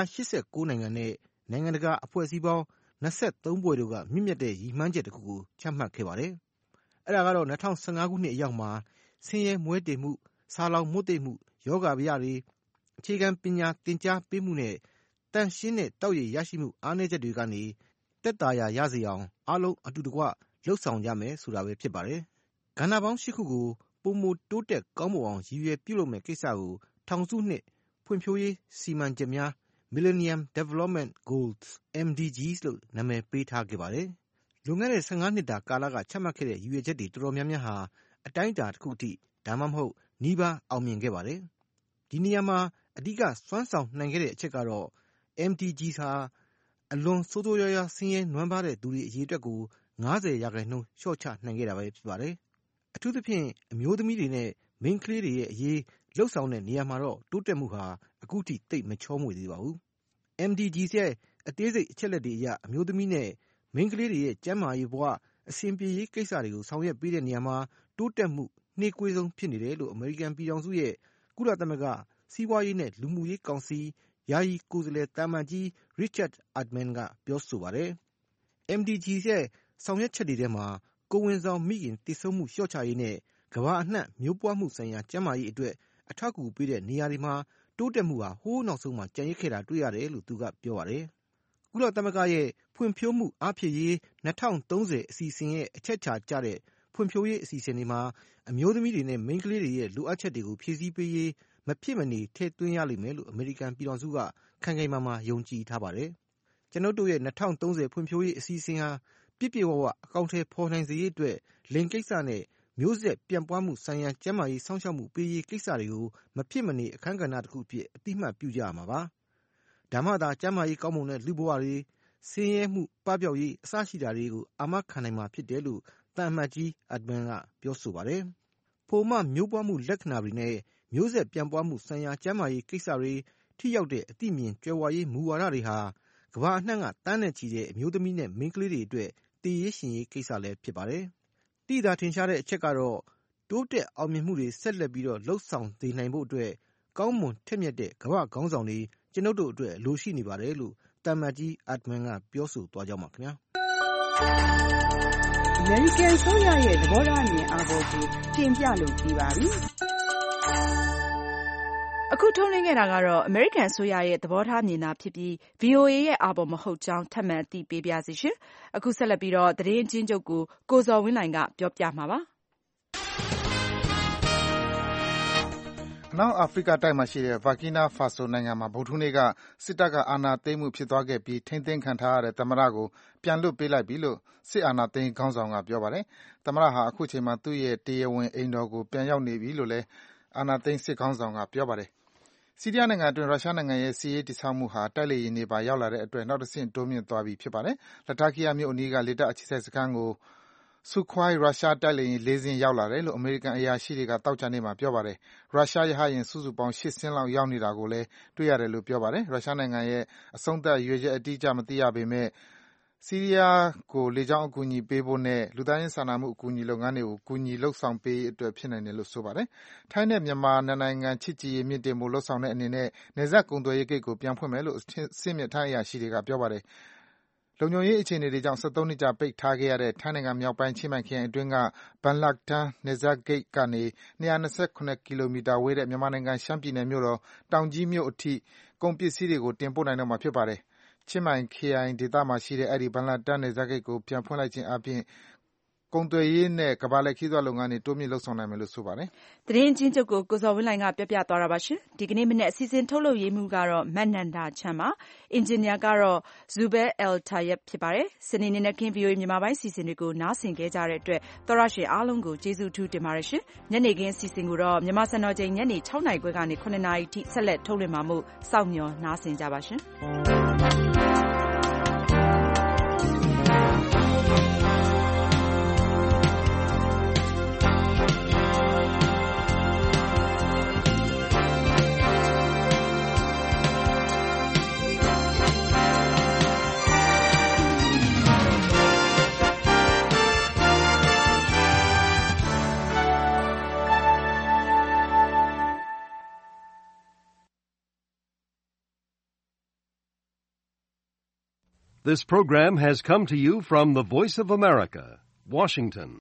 K: 189နိုင်ငံနဲ့နိုင်ငံတကာအဖွဲ့အစည်းပေါင်း23ဖွဲ့တို့ကမြင့်မြတ်တဲ့ရည်မှန်းချက်တစ်ခုကိုချမှတ်ခဲ့ပါတယ်။အဲ့ဒါကတော့2015ခုနှစ်အရောက်မှာဆင်းရဲမွဲတေမှု၊ဆာလောင်မွတ်သိပ်မှု၊ယောဂဗျာတွေအခြေခံပညာသင်ကြားပေးမှုနဲ့တန်ရှင်းတဲ့တောက်ရည်ရရှိမှုအားနည်းချက်တွေကနေတက်တာရစေအောင်အားလုံးအတူတကွလှုပ်ဆောင်ကြမယ်ဆိုတာပဲဖြစ်ပါတယ်။ကဏ္ဍပေါင်း8ခုကိုပုံမတိုးတက်ကောင်းမွန်အောင်ရည်ရွယ်ပြုလုပ်မဲ့ကိစ္စကိုထောင်စုနှစ်ဖွံ့ဖြိုးရေးစီမံချက်များ Millennium Development Goals MDGs လို့နာမည်ပေးထားခဲ့ပါတယ်။လွန်ခဲ့တဲ့15နှစ်တာကာလကချမှတ်ခဲ့တဲ့ရည်ရွယ်ချက်တွေတော်တော်များများဟာအတိုင်းအတာတစ်ခုအထိဒါမှမဟုတ်နီးပါးအောင်မြင်ခဲ့ပါတယ်။ဒီနေရာမှာအဓိကစွမ်းဆောင်နိုင်ခဲ့တဲ့အချက်ကတော့ MDGs ဟာအလွန်ဆိုးဆိုးရွားရွားဆင်းရဲနွမ်းပါးတဲ့သူတွေအရေးအတွက်ကို90%လျှော့ချနိုင်ခဲ့တာပဲဖြစ်ပါတယ်။အထူးသဖြင့်အမျိုးသမီးတွေနဲ့မိန်းကလေးတွေရဲ့အရေးလှုပ်ဆောင်တဲ့နေရာမှာတော့တိုးတက်မှုဟာအခုထိသိပ်မချောမွေ့သေးပါဘူး။ MDGs ရဲ့အသေးစိတ်အချက်လက်တွေအရအမျိုးသမီးနဲ့မိန်းကလေးတွေရဲ့ကျန်းမာရေးဘဝအဆင်ပြေရေးကိစ္စတွေကိုဆောင်ရွက်ပေးတဲ့နေရာမှာတိုးတက်မှုနှေးကွေးဆုံးဖြစ်နေတယ်လို့အမေရိကန်ပြည်ထောင်စုရဲ့ကုလသမဂ္ဂစီးပွားရေးနဲ့လူမှုရေးကောင်စီယာယီကိုယ်စားလှယ်တာမန်ကြီး Richard Erdman ကပြောဆိုပါတယ်။ MDGs ရဲ့ဆောင်ရွက်ချက်တွေထဲမှာကိုယ်ဝန်ဆောင်မိခင်သေဆုံးမှုလျှော့ချရေးနဲ့ကမ္ဘာအနှံ့မျိုးပွားမှုဆိုင်ရာကျန်းမာရေးအတွက်အထောက်အကူပေးတဲ့နေရာတွေမှာတိုးတက်မှုဟာဟိုးနောက်ဆုံးမှာကျန်ရစ်ခဲ့တာတွေ့ရတယ်လို့သူကပြောပါတယ်။ကုလသမဂ္ဂရဲ့ဖွံ့ဖြိုးမှုအားဖြည့်ရေး2030အစီအစဉ်ရဲ့အချက်ချာကျတဲ့ဖွံ့ဖြိုးရေးအစီအစဉ်တွေမှာအမျိုးသမီးတွေနဲ့မိန်းကလေးတွေရဲ့လိုအပ်ချက်တွေကိုဖြည့်ဆည်းပေးရေးမဖြစ်မနေထည့်သွင်းရလိမ့်မယ်လို့အမေရိကန်ပြည်ထောင်စုကခိုင်ခိုင်မာမာယုံကြည်ထားပါတယ်။ကျွန်ုပ်တို့ရဲ့2030ဖွံ့ဖြိုးရေးအစီအစဉ်ဟာပြည့်ပြည့်ဝဝအကောင့်ထဲပေါ်နိုင်စေရေးအတွက်လိင်ကိစ္စနဲ့မျိုးဆက်ပြန့်ပွားမှုဆိုင်ရာကျန်းမာရေးစောင့်ရှောက်မှုပေးရေးကိစ္စတွေကိုမဖြစ်မနေအခမ်းကဏ္ဍတစ်ခုအဖြစ်အတိအမှတ်ပြုကြရမှာပါ။ဒါမှသာကျန်းမာရေးကောင်းမွန်တဲ့လူဘဝတွေဆင်းရဲမှုပပျောက်ရေးအစရှိတာတွေကိုအာမခံနိုင်မှာဖြစ်တယ်လို့တန်အမတ်ကြီး Erdman ကပြောဆိုပါတယ်။ဖိုမှမျိုးပွားမှုလက္ခဏာတွေနဲ့မျိုးဆက်ပြန့်ပွားမှုဆိုင်ရာကျန်းမာရေးကိစ္စတွေထိရောက်တဲ့အသိမြင်ကြွယ်ဝရေးမူဝါဒတွေဟာကမ္ဘာအနှံ့ကတန်းနဲ့ချီတဲ့အမျိုးသမီးနဲ့မိန်းကလေးတွေအတွက်တည်ရေးရှင်ရေးကိစ္စလည်းဖြစ်ပါတယ်။တိသာထင်ရှားတဲ့အချက်ကတော့တိုးတက်အောင်မြင်မှုတွေဆက်လက်ပြီးတော့လှုပ်ဆောင်နေနိုင်ဖို့အတွက်ကောင်းမွန်ထက်မြက်တဲ့ကမ္ဘာခေါင်းဆောင်တွေကျွန်ုပ်တို့အတွက်လိုရှိနေပါတယ်လို့တမန်ကြီး Erdman ကပြောဆိုသွားကြပါခင်ဗျာ
A: ။ American ဆိုရရဲ့သဘောထားအမြင်အာဘော်ကိုတင်ပြလို့ပြီးပါပြီ။
B: အခုထုတ်လွှင့်ခဲ့တာကတော့ American အစိုးရရဲ့သဘောထားမြင်တာဖြစ်ပြီး VOA ရဲ့အာဘော်မဟုတ်ကြောင်းထပ်မံအသိပေးပါရစေရှင်။အခုဆက်လက်ပြီးတော့သတင်းအကျဉ်းချုပ်ကိုကိုဇော်ဝင်းလှိုင်ကပြောပြမှာပါ။
C: အနောက်အာဖရိကတိုက်မှာရှိတဲ့ Burkina Faso နိုင်ငံမှာဗုဒ္ဓဟူးနေ့ကစစ်တပ်ကအာဏာသိမ်းမှုဖြစ်သွားခဲ့ပြီးထိန်းသိမ်းခံထားရတဲ့သမ္မတကိုပြန်လွှတ်ပေးလိုက်ပြီလို့စစ်အာဏာသိမ်းခေါင်းဆောင်ကပြောပါတယ်။သမ္မတဟာအခုချိန်မှာသူ့ရဲ့တရားဝင်အိမ်တော်ကိုပြန်ရောက်နေပြီလို့လည်းအာဏာသိမ်းစစ်ခေါင်းဆောင်ကပြောပါတယ်။ဆီးရီးယားနိုင်ငံအတွင်းရုရှားနိုင်ငံရဲ့စစ်ရေးတည်ဆောက်မှုဟာတိုက်လေယာဉ်တွေပါရောက်လာတဲ့အတွက်နောက်တစ်ဆင့်တိုးမြင့်သွားပြီဖြစ်ပါတယ်။လတာကီယာမြို့အနီးကလေတပ်အခြေစိုက်စခန်းကိုSukhoi ရုရှားတိုက်လေယာဉ်4စင်းရောက်လာတယ်လို့အမေရိကန်အရာရှိတွေကသောကြာနေ့မှာပြောပါတယ်။ရုရှားရဟတ်ယာဉ်စုစုပေါင်း8စင်းလောက်ရောက်နေတာကိုလည်းတွေ့ရတယ်လို့ပြောပါတယ်။ရုရှားနိုင်ငံရဲ့အဆုံးသတ်ရွေးချက်အတိအကျမသိရပေမဲ့ဆီးရီးယားကိုလေကြောင်းအကူအညီပေးဖို့နဲ့လူသားချင်းစာနာမှုအကူအညီလုပ်ငန်းတွေကိုကူညီလုပ်ဆောင်ပေးရေးအတွက်ဖြစ်နိုင်တယ်လို့ဆိုပါတယ်။ထိုင်းနဲ့မြန်မာနိုင်ငံချစ်ကြည်ရေးမြင့်တင်ဖို့လှုံ့ဆော်တဲ့အနေနဲ့နယ်စပ်ကုန်သွယ်ရေးဂိတ်ကိုပြန်ဖွင့်မယ်လို့စစ်မြစ်ထိုင်းအရာရှိတွေကပြောပါတယ်။လုံခြုံရေးအခြေအနေတွေကြောင့်73နှစ်ကြာပိတ်ထားခဲ့ရတဲ့ထိုင်းနိုင်ငံမြောက်ပိုင်းချင်းမိုင်ခရိုင်အတွင်းက Ban Lak-tan နယ်စပ်ဂိတ်ကနေ227ကီလိုမီတာဝေးတဲ့မြန်မာနိုင်ငံရှမ်းပြည်နယ်မြို့တော်တောင်ကြီးမြို့အထိကုန်ပစ္စည်းတွေကိုတင်ပို့နိုင်တော့မှာဖြစ်ပါတယ်။ချင်းမိုင်ခရိုင်ဒေသမှာရှိတဲ့အဲဒီ Ban Lak-tan နယ်စပ်ဂိတ်ကိုပြန်ဖွင့်လိုက်ခြင်းအားဖြင့်ကုန်သွယ်ရေးနဲ့ကမ္ဘာလှည့်ခရီးသွားလုပ်ငန်းတွေတိုးမြင့်လုပ်ဆောင်နိုင်မယ်လို့ဆိုပါတယ်
B: ။သတင်းအကျဉ်းချုပ်ကိုကိုဇော်ဝင်းလှိုင်ကပြောပြသွားတာပါရှင်။ဒီကနေ့မနေ့အစီအစဉ်ထုတ်လုပ်ရေးမှုကတော့မတ်နန္ဒာချမ်းပါ။အင်ဂျင်နီယာကတော့ Zubair El Tayeb ဖြစ်ပါတယ်။စနေနေ့နဲ့ခင်း VOA မြန်မာပိုင်းအစီအစဉ်တွေကိုနားဆင်ခဲ့ကြတဲ့အတွက်သောရရှင်အားလုံးကိုကျေးဇူးအထူးတင်ပါတယ်ရှင်။ညနေခင်းအစီအစဉ်ကိုတော့မြန်မာစံတော်ချိန်ညနေ6နာရီခွဲကနေ9နာရီထိဆက်လက်ထုတ်လွှင့်မှာမို့စောင့်မျှော်နားဆင်ကြပါရှင်။
H: This program has come to you from the Voice of America, Washington.